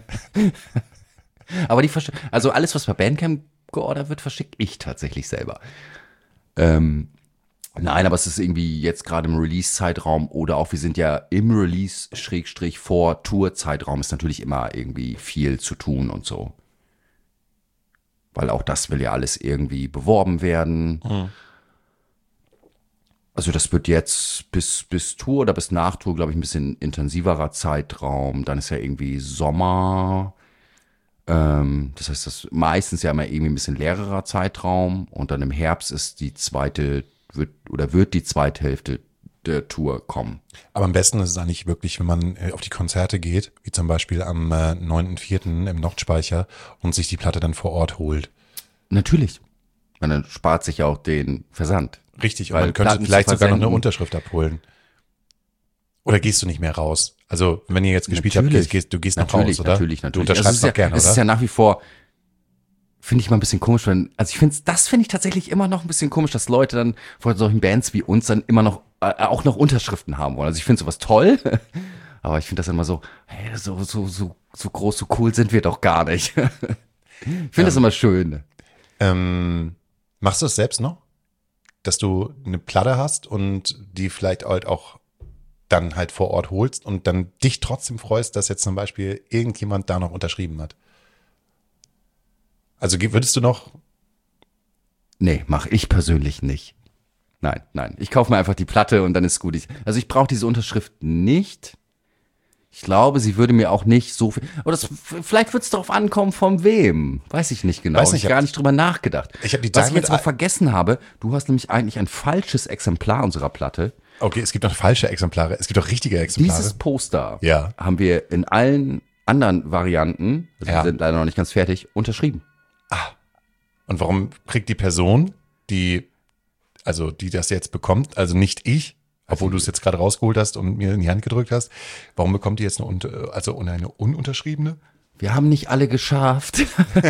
Aber also alles, was bei Bandcamp geordert wird, verschicke ich tatsächlich selber. Nein, aber es ist irgendwie jetzt gerade im Release-Zeitraum oder auch wir sind ja im Release-vor-Tour-Zeitraum ist natürlich immer irgendwie viel zu tun und so. Weil auch das will ja alles irgendwie beworben werden. Mhm. Also das wird jetzt bis Tour oder bis nach Tour, glaube ich, ein bisschen intensiverer Zeitraum. Dann ist ja irgendwie Sommer. Das heißt, das meistens ja immer irgendwie ein bisschen leererer Zeitraum und dann im Herbst ist wird die zweite Hälfte der Tour kommen. Aber am besten ist es eigentlich wirklich, wenn man auf die Konzerte geht, wie zum Beispiel am 9.4. im Nordspeicher und sich die Platte dann vor Ort holt. Natürlich. Und dann spart sich ja auch den Versand. Richtig, und man könnte vielleicht sogar noch eine Unterschrift abholen. Oder gehst du nicht mehr raus? Also, wenn ihr jetzt gespielt habt, du gehst noch raus, oder? Natürlich. Du unterschreibst doch gerne, oder? Es ist ja nach wie vor, finde ich mal ein bisschen komisch, das finde ich tatsächlich immer noch ein bisschen komisch, dass Leute dann von solchen Bands wie uns dann immer noch, auch noch Unterschriften haben wollen. Also ich finde sowas toll, aber ich finde das immer so, hey, so groß, so cool sind wir doch gar nicht. Ich finde das immer schön. Machst du es selbst noch? Dass du eine Platte hast und die vielleicht halt auch dann halt vor Ort holst und dann dich trotzdem freust, dass jetzt zum Beispiel irgendjemand da noch unterschrieben hat? Also würdest du noch? Nee, mache ich persönlich nicht. Nein. Ich kaufe mir einfach die Platte und dann ist gut. Also ich brauche diese Unterschrift nicht. Ich glaube, sie würde mir auch nicht so viel. Oder vielleicht wird es darauf ankommen, von wem. Weiß ich nicht genau. Ich habe gar nicht drüber nachgedacht. Was ich jetzt auch vergessen habe, du hast nämlich eigentlich ein falsches Exemplar unserer Platte. Okay, es gibt noch falsche Exemplare. Es gibt auch richtige Exemplare. Dieses Poster haben wir in allen anderen Varianten, wir sind leider noch nicht ganz fertig, unterschrieben. Ah. Und warum kriegt die Person, die das jetzt bekommt, also nicht ich, obwohl du es jetzt gerade rausgeholt hast und mir in die Hand gedrückt hast, warum bekommt die jetzt eine ununterschriebene? Wir haben nicht alle geschafft.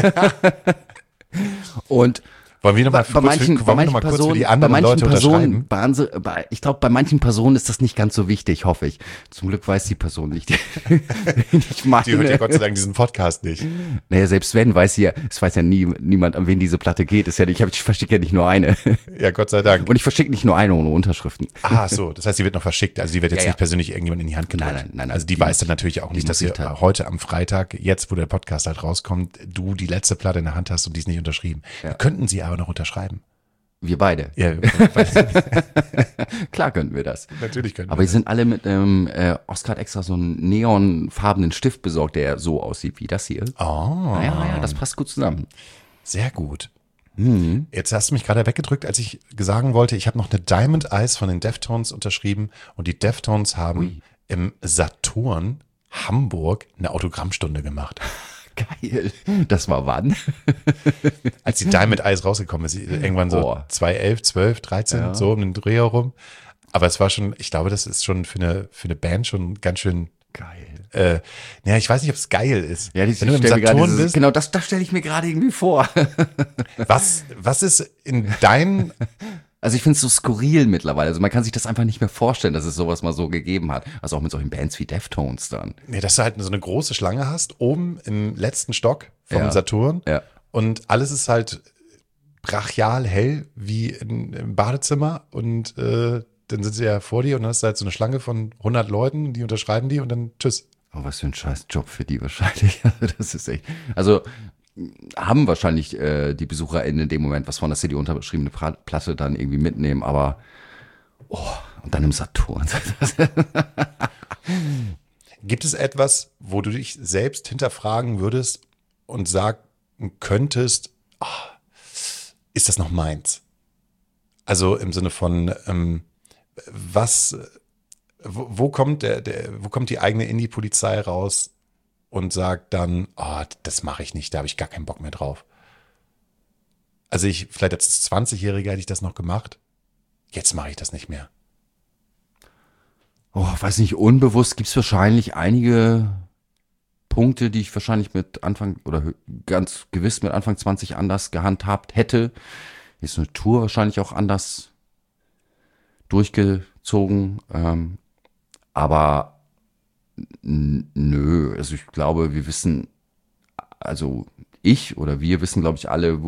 Und wollen wir nochmal kurz für die anderen Leute unterschreiben? Ich glaube, bei manchen Personen ist das nicht ganz so wichtig, hoffe ich. Zum Glück weiß die Person nicht, ich meine. Die hört ja Gott sei Dank diesen Podcast nicht. Naja, selbst wenn, es weiß ja niemand, an wen diese Platte geht. Ich verschicke ja nicht nur eine. Ja, Gott sei Dank. Und ich verschicke nicht nur eine ohne Unterschriften. Ah, so. Das heißt, die wird noch verschickt. Also die wird jetzt nicht persönlich irgendjemand in die Hand gedrückt. Nein. Also die weiß dann natürlich auch nicht, dass ihr heute am Freitag, jetzt wo der Podcast halt rauskommt, du die letzte Platte in der Hand hast und die ist nicht unterschrieben. Ja. Könnten sie aber noch unterschreiben. Wir beide. Ja, klar könnten wir das. Natürlich könnten wir das. Aber die sind alle mit Oskar hat extra so einen neonfarbenen Stift besorgt, der so aussieht wie das hier. Oh. Ja, das passt gut zusammen. Sehr gut. Jetzt hast du mich gerade weggedrückt, als ich sagen wollte, ich habe noch eine Diamond Eyes von den Deftones unterschrieben und die Deftones haben im Saturn Hamburg eine Autogrammstunde gemacht. Geil. Das war wann? Als die Diamond Eyes rausgekommen ist, irgendwann so 2011, 12, 13, so um den Dreh herum. Aber es war schon, ich glaube, das ist schon für eine Band schon ganz schön geil. Ich weiß nicht, ob es geil ist. Ja, wenn du im Saturn bist. Genau, das stelle ich mir gerade irgendwie vor. Was ist in deinen... Also ich finde es so skurril mittlerweile. Also man kann sich das einfach nicht mehr vorstellen, dass es sowas mal so gegeben hat. Also auch mit solchen Bands wie Deftones dann. Nee, dass du halt so eine große Schlange hast, oben im letzten Stock vom Saturn. Ja. Und alles ist halt brachial hell wie im Badezimmer. Und dann sind sie ja vor dir und dann hast du halt so eine Schlange von 100 Leuten, die unterschreiben die und dann tschüss. Oh, was für ein scheiß Job für die wahrscheinlich. Das ist echt... Also... haben wahrscheinlich die BesucherInnen in dem Moment was von der CD unterschriebene Platte dann irgendwie mitnehmen, aber und dann im Saturn. Gibt es etwas, wo du dich selbst hinterfragen würdest und sagen könntest, ist das noch meins? Also im Sinne von, wo kommt die eigene Indie-Polizei raus und sagt dann, das mache ich nicht, da habe ich gar keinen Bock mehr drauf. Also vielleicht als 20-Jähriger hätte ich das noch gemacht. Jetzt mache ich das nicht mehr. Weiß nicht, unbewusst gibt es wahrscheinlich einige Punkte, die ich wahrscheinlich mit Anfang oder ganz gewiss mit Anfang 20 anders gehandhabt hätte. Ist eine Tour wahrscheinlich auch anders durchgezogen. Aber nö, also ich glaube, wir wissen, also wir wissen, glaube ich, alle,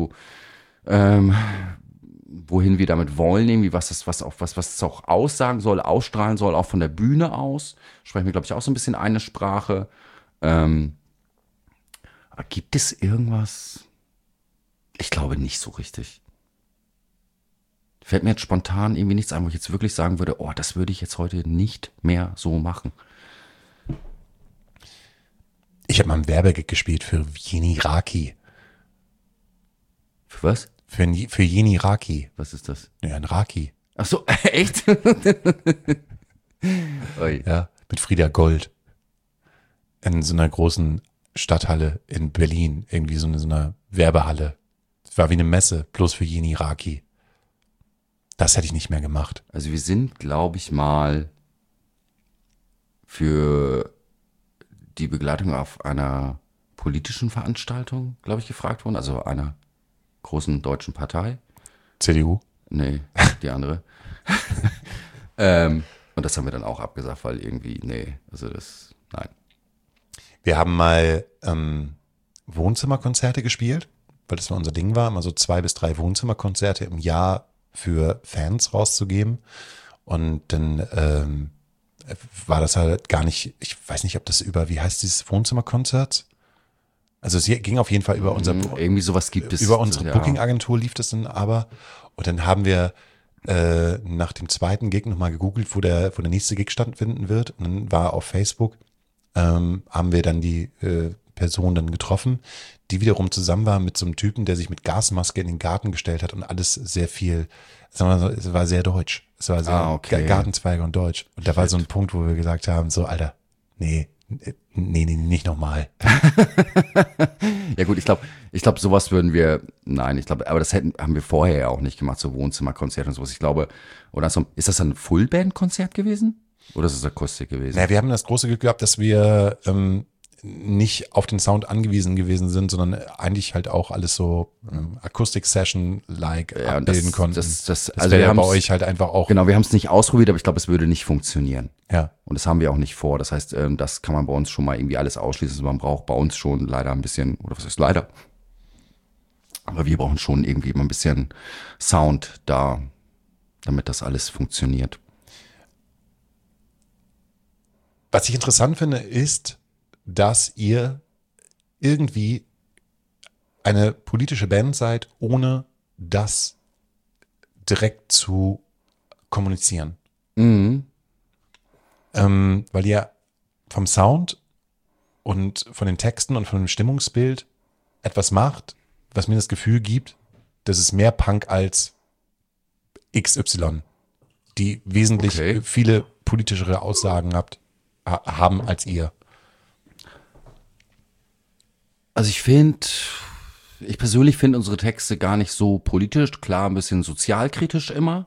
wohin wir damit wollen, irgendwie, was es auch aussagen soll, ausstrahlen soll, auch von der Bühne aus. Sprechen wir, glaube ich, auch so ein bisschen eine Sprache. Gibt es irgendwas? Ich glaube nicht so richtig. Fällt mir jetzt spontan irgendwie nichts ein, wo ich jetzt wirklich sagen würde, das würde ich jetzt heute nicht mehr so machen. Ich habe mal einen Werbegag gespielt für Jeni Raki. Für was? Für Jeni Raki. Was ist das? Ja, ein Raki. Ach so, echt? Ui. Ja, mit Frieda Gold. In so einer großen Stadthalle in Berlin. Irgendwie so eine Werbehalle. Es war wie eine Messe, bloß für Jeni Raki. Das hätte ich nicht mehr gemacht. Also wir sind, glaube ich, mal für die Begleitung auf einer politischen Veranstaltung, glaube ich, gefragt worden. Also einer großen deutschen Partei. CDU? Nee, die andere. Und das haben wir dann auch abgesagt, weil irgendwie, nee, also das, nein. Wir haben mal Wohnzimmerkonzerte gespielt, weil das mal unser Ding war, immer so 2 bis 3 Wohnzimmerkonzerte im Jahr für Fans rauszugeben. Und dann war das halt gar nicht, ich weiß nicht, ob das über, wie heißt dieses Wohnzimmerkonzert? Also es ging auf jeden Fall über unser irgendwie sowas gibt es. Über unsere ja. Booking-Agentur lief das dann aber. Und dann haben wir nach dem zweiten Gig nochmal gegoogelt, wo der nächste Gig stattfinden wird. Und dann war auf Facebook, haben wir dann die Person dann getroffen, die wiederum zusammen war mit so einem Typen, der sich mit Gasmaske in den Garten gestellt hat und alles sehr viel, sagen wir mal so, es war sehr deutsch. Es war sehr okay. Gartenzweige und deutsch. Und da war so ein Punkt, wo wir gesagt haben, so Alter, nee, nicht nochmal. Ja gut, ich glaube, sowas würden wir, nein, ich glaube, aber das haben wir vorher ja auch nicht gemacht, so Wohnzimmerkonzerte und sowas. Ich glaube, oder so, ist das ein Fullband-Konzert gewesen? Oder ist es Akustik gewesen? Naja, wir haben das große Glück gehabt, dass wir nicht auf den Sound angewiesen gewesen sind, sondern eigentlich halt auch alles so Akustik-Session-like abbilden konnten. Das also wäre bei euch halt einfach auch. Genau, wir haben es nicht ausprobiert, aber ich glaube, es würde nicht funktionieren. Ja. Und das haben wir auch nicht vor. Das heißt, das kann man bei uns schon mal irgendwie alles ausschließen. Also man braucht bei uns schon leider ein bisschen, oder was ist leider? Aber wir brauchen schon irgendwie immer ein bisschen Sound da, damit das alles funktioniert. Was ich interessant finde, ist, dass ihr irgendwie eine politische Band seid, ohne das direkt zu kommunizieren. Mhm. Weil ihr vom Sound und von den Texten und von dem Stimmungsbild etwas macht, was mir das Gefühl gibt, dass es mehr Punk als XY, die wesentlich viele politischere Aussagen haben als ihr. Also ich persönlich finde unsere Texte gar nicht so politisch, klar ein bisschen sozialkritisch immer.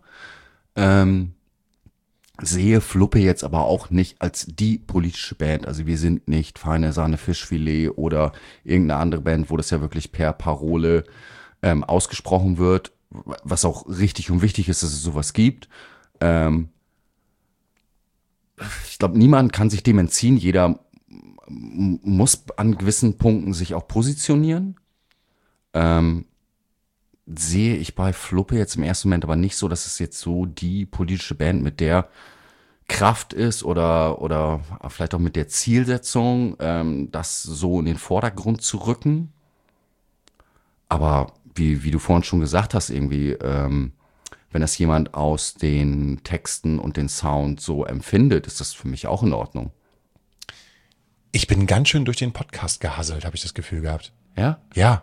Sehe Fluppe jetzt aber auch nicht als die politische Band. Also wir sind nicht Feine Sahne Fischfilet oder irgendeine andere Band, wo das ja wirklich per Parole ausgesprochen wird, was auch richtig und wichtig ist, dass es sowas gibt. Ich glaube, niemand kann sich dem entziehen. Jeder muss an gewissen Punkten sich auch positionieren. Sehe ich bei Fluppe jetzt im ersten Moment aber nicht so, dass es jetzt so die politische Band mit der Kraft ist oder vielleicht auch mit der Zielsetzung, das so in den Vordergrund zu rücken. Aber wie du vorhin schon gesagt hast, irgendwie, wenn das jemand aus den Texten und den Sound so empfindet, ist das für mich auch in Ordnung. Ich bin ganz schön durch den Podcast gehasselt, habe ich das Gefühl gehabt. Ja? Ja.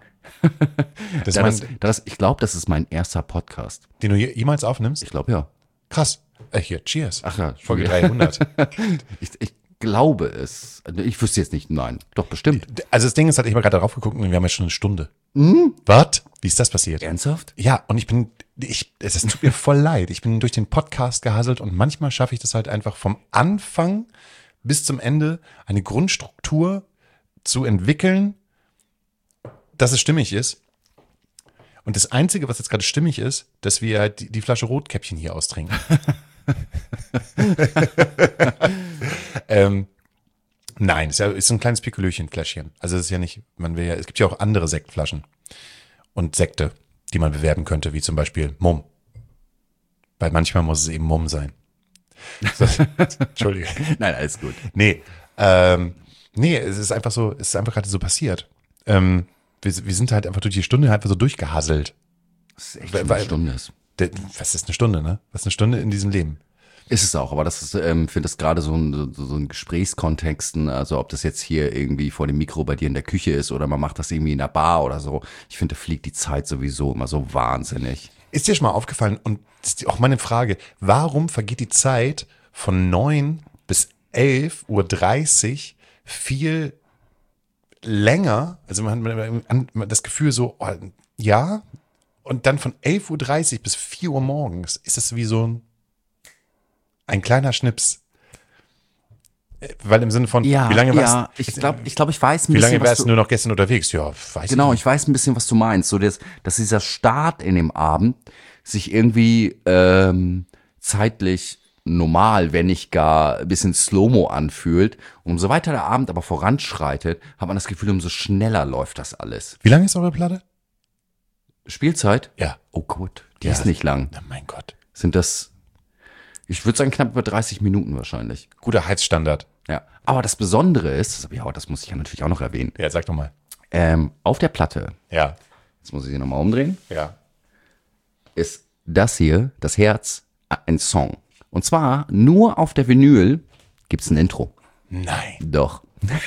Ich glaube, das ist mein erster Podcast. Den du jemals aufnimmst? Ich glaube, ja. Krass. Hier, cheers. Ach ja. Folge 300. Ich glaube es. Ich wüsste jetzt nicht, nein. Doch, bestimmt. Also das Ding ist halt, ich habe gerade drauf geguckt und wir haben jetzt schon eine Stunde. Was? Wie ist das passiert? Ernsthaft? Ja, und es tut mir voll leid. Ich bin durch den Podcast gehasselt und manchmal schaffe ich das halt einfach vom Anfang bis zum Ende eine Grundstruktur zu entwickeln, dass es stimmig ist. Und das Einzige, was jetzt gerade stimmig ist, dass wir halt die Flasche Rotkäppchen hier austrinken. Nein, es ist so ein kleines Pikolöchen-Fläschchen. Also es ist ja nicht, es gibt ja auch andere Sektflaschen und Sekte, die man bewerben könnte, wie zum Beispiel Mumm. Weil manchmal muss es eben Mumm sein. Entschuldige. Nein, alles gut. Nee, es ist einfach so, es ist einfach gerade so passiert. Wir sind halt einfach durch die Stunde einfach so durchgehasselt. Das ist echt eine Stunde. Was ist eine Stunde, ne? Was ist eine Stunde in diesem Leben? Ist es auch, aber das ist, finde das gerade so ein Gesprächskontexten, also ob das jetzt hier irgendwie vor dem Mikro bei dir in der Küche ist oder man macht das irgendwie in der Bar oder so. Ich finde, da fliegt die Zeit sowieso immer so wahnsinnig. Ist dir schon mal aufgefallen, und das ist auch meine Frage, warum vergeht die Zeit von 9 bis 11:30 Uhr viel länger? Also man hat das Gefühl so, oh, ja, und dann von 11:30 Uhr bis 4 Uhr morgens ist es wie so ein kleiner Schnips. Weil im Sinne von, wie lange warst du? Ich glaube, ich weiß ein bisschen. Wie lange warst du nur noch gestern unterwegs? Ja, weiß Genau, ich weiß ein bisschen, was du meinst. So, dass dieser Start in dem Abend sich irgendwie zeitlich normal, wenn nicht gar ein bisschen Slow-Mo anfühlt. Und umso weiter der Abend aber voranschreitet, hat man das Gefühl, umso schneller läuft das alles. Wie lange ist eure Platte? Spielzeit? Ja. Oh Gott, die ist nicht lang. Na mein Gott. Sind das, ich würde sagen, knapp über 30 Minuten wahrscheinlich. Guter Heizstandard. Ja. Aber das Besondere ist, das muss ich ja natürlich auch noch erwähnen. Ja, sag doch mal. Auf der Platte, Ja. jetzt muss ich sie nochmal umdrehen, Ja. ist das hier, das Herz, ein Song. Und zwar nur auf der Vinyl gibt's ein Intro. Nein. Doch.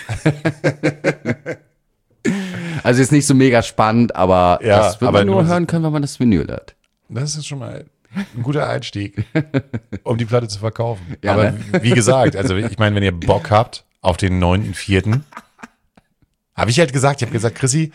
Also ist nicht so mega spannend, aber Ja, das wird aber man nur nur- hören können, wenn man das Vinyl hat. Das ist schon mal ein guter Einstieg, um die Platte zu verkaufen. Ja, Aber ne? wie gesagt, also ich meine, wenn ihr Bock habt auf den 9.4., habe ich halt gesagt, ich habe gesagt, Chrissy,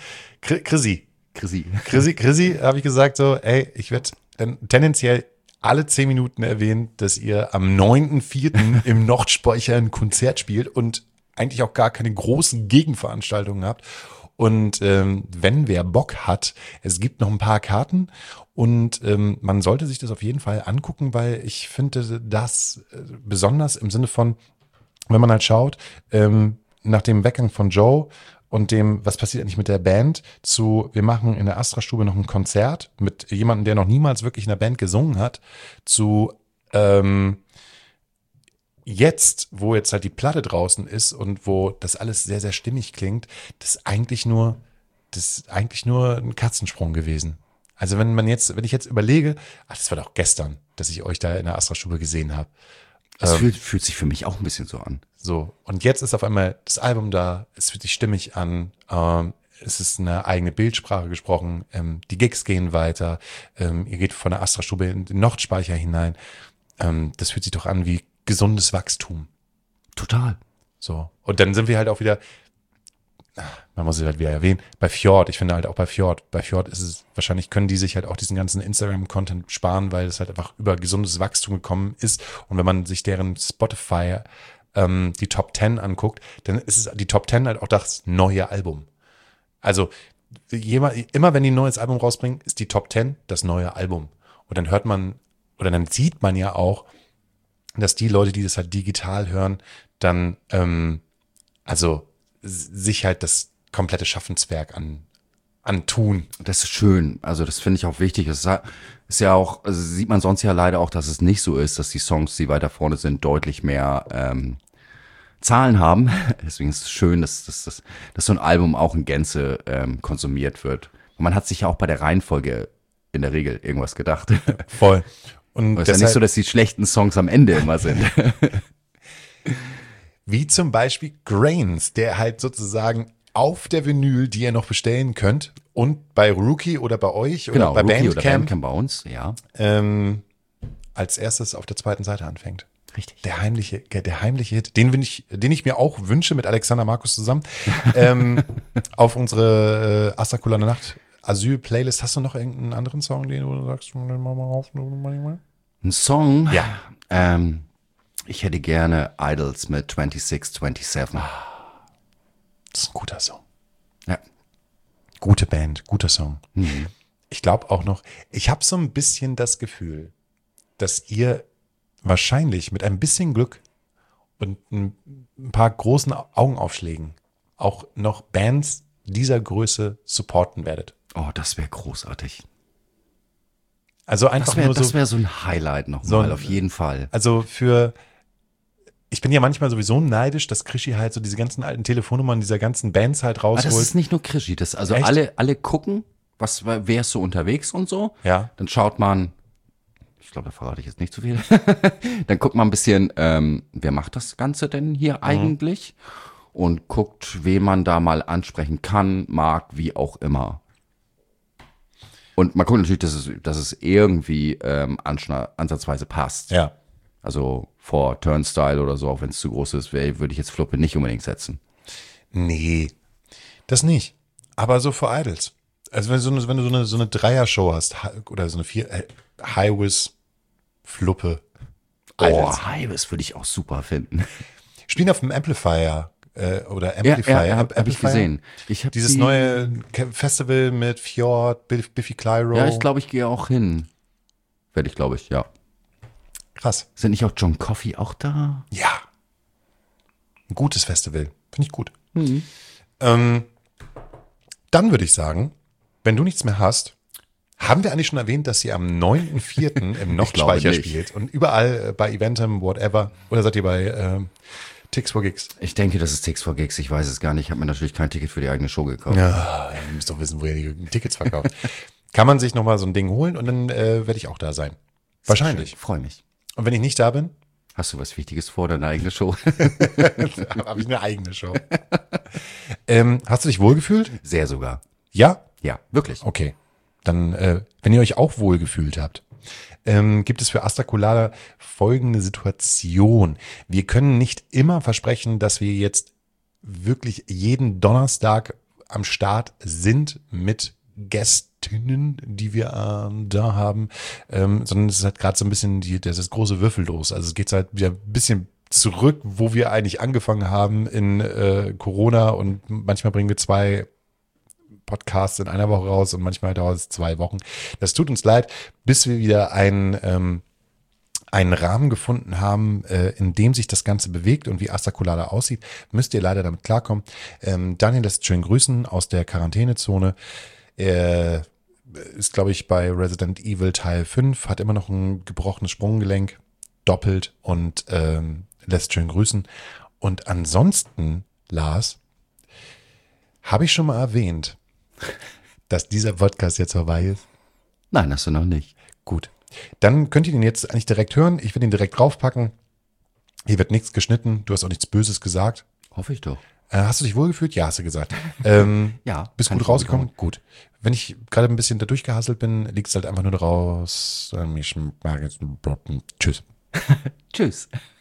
habe ich gesagt so, ey, ich werde dann tendenziell alle 10 Minuten erwähnen, dass ihr am 9.4. im Nordspeicher ein Konzert spielt und eigentlich auch gar keine großen Gegenveranstaltungen habt. Und wenn wer Bock hat, es gibt noch ein paar Karten und man sollte sich das auf jeden Fall angucken, weil ich finde das besonders im Sinne von, wenn man halt schaut, nach dem Weggang von Joe und dem, was passiert eigentlich mit der Band, zu, wir machen in der Astra-Stube noch ein Konzert mit jemandem, der noch niemals wirklich in der Band gesungen hat, zu jetzt, wo jetzt halt die Platte draußen ist und wo das alles sehr, sehr stimmig klingt, das ist eigentlich nur ein Katzensprung gewesen. Also wenn ich jetzt überlege, das war doch gestern, dass ich euch da in der Astra-Stube gesehen habe. Das fühlt sich für mich auch ein bisschen so an. So, und jetzt ist auf einmal das Album da, es fühlt sich stimmig an, es ist eine eigene Bildsprache gesprochen, die Gigs gehen weiter, ihr geht von der Astra-Stube in den Nordspeicher hinein. Das fühlt sich doch an wie gesundes Wachstum. Total. So. Und dann sind wir halt auch wieder, man muss es halt wieder erwähnen, bei Fjord, ich finde halt auch bei Fjord ist es, wahrscheinlich können die sich halt auch diesen ganzen Instagram-Content sparen, weil es halt einfach über gesundes Wachstum gekommen ist. Und wenn man sich deren Spotify die Top 10 anguckt, dann ist es die Top 10 halt auch das neue Album. Also immer wenn die ein neues Album rausbringen, ist die Top 10 das neue Album. Und dann hört man, oder dann sieht man ja auch, dass die Leute, die das halt digital hören, dann also sich halt das komplette Schaffenswerk antun. Das ist schön. Also das finde ich auch wichtig. Es ist ja auch, also sieht man sonst ja leider auch, dass es nicht so ist, dass die Songs, die weiter vorne sind, deutlich mehr Zahlen haben. Deswegen ist es schön, dass so ein Album auch in Gänze konsumiert wird. Und man hat sich ja auch bei der Reihenfolge in der Regel irgendwas gedacht. Voll. Und es ist ja nicht so, dass die schlechten Songs am Ende immer sind. Wie zum Beispiel Grains, der halt sozusagen auf der Vinyl, die ihr noch bestellen könnt, und bei Rookie oder bei euch oder bei Rookie Bandcamp, oder Bandcamp bei uns, ja. als erstes auf der zweiten Seite anfängt. Richtig. Der heimliche Hit, den ich mir auch wünsche mit Alexander Markus zusammen, auf unsere Astra-Kulane Nacht Asyl-Playlist. Hast du noch irgendeinen anderen Song, den du sagst, den mal auf? Ein Song? Ja. Ich hätte gerne Idols mit 2627. Das ist ein guter Song. Ja. Gute Band, guter Song. Mhm. Ich glaube auch noch, ich habe so ein bisschen das Gefühl, dass ihr wahrscheinlich mit ein bisschen Glück und ein paar großen Augenaufschlägen auch noch Bands dieser Größe supporten werdet. Oh, das wäre großartig. Also einfach Das wäre so ein Highlight nochmal, auf jeden Fall. Also ich bin ja manchmal sowieso neidisch, dass Krischi halt so diese ganzen alten Telefonnummern dieser ganzen Bands halt Aber rausholt. das ist nicht nur Krischi, also Echt? alle gucken, wer ist so unterwegs und so. Ja. Dann schaut man, ich glaube, da verrate ich jetzt nicht zu viel. Dann guckt man ein bisschen, wer macht das Ganze denn hier eigentlich? Und guckt, wen man da mal ansprechen kann, mag, wie auch immer. Und man guckt natürlich, dass es irgendwie ansatzweise passt. Ja. Also vor Turnstile oder so, auch wenn es zu groß ist, würde ich jetzt Fluppe nicht unbedingt setzen. Nee, das nicht. Aber so für Idols. Also wenn du so eine Dreier-Show hast oder so eine High-Vis Fluppe. Oh, High-Vis würde ich auch super finden. Spielen auf dem Amplifier oder Amplifier. Ja, hab ich gesehen. Ich hab dieses neue Festival mit Fjord, Biffy Clyro. Ja, ich glaube, ich gehe auch hin. Werde ich, glaube ich, ja. Krass. Sind nicht auch John Coffey auch da? Ja. Ein gutes Festival. Finde ich gut. Mhm. Dann würde ich sagen, wenn du nichts mehr hast, haben wir eigentlich schon erwähnt, dass ihr am 9.4. im Nordspeicher spielt und überall bei Eventim, whatever, oder seid ihr bei Tix for Gigs? Ich denke, das ist Tix for Gigs, ich weiß es gar nicht. Ich habe mir natürlich kein Ticket für die eigene Show gekauft. Ja, ihr müsst doch wissen, wo ihr die Tickets verkauft. Kann man sich nochmal so ein Ding holen und dann werde ich auch da sein. Wahrscheinlich. Freue mich. Und wenn ich nicht da bin? Hast du was Wichtiges vor, deine eigene Show? Habe ich eine eigene Show. Hast du dich wohlgefühlt? Sehr sogar. Ja? Ja, wirklich. Okay. Dann, wenn ihr euch auch wohlgefühlt habt, gibt es für Asta Colada folgende Situation. Wir können nicht immer versprechen, dass wir jetzt wirklich jeden Donnerstag am Start sind mit Gästinnen, die wir da haben, sondern es ist halt gerade so ein bisschen das große Würfellos. Also es geht halt wieder ein bisschen zurück, wo wir eigentlich angefangen haben in Corona, und manchmal bringen wir 2 Podcasts in einer Woche raus und manchmal dauert es 2 Wochen. Das tut uns leid, bis wir wieder einen Rahmen gefunden haben, in dem sich das Ganze bewegt und wie Asta Colada aussieht, müsst ihr leider damit klarkommen. Daniel lässt schön grüßen aus der Quarantänezone. Er ist, glaube ich, bei Resident Evil Teil 5, hat immer noch ein gebrochenes Sprunggelenk, doppelt, und lässt schön grüßen. Und ansonsten, Lars, habe ich schon mal erwähnt, dass dieser Podcast jetzt vorbei ist? Nein, hast du noch nicht. Gut. Dann könnt ihr den jetzt eigentlich direkt hören. Ich will den direkt draufpacken. Hier wird nichts geschnitten. Du hast auch nichts Böses gesagt. Hoffe ich doch. Hast du dich wohlgefühlt? Ja, hast du gesagt. Ja. Bist gut rausgekommen? Gut. Wenn ich gerade ein bisschen da durchgehasselt bin, liegt es halt einfach nur raus. Ich mag jetzt. Tschüss. Tschüss.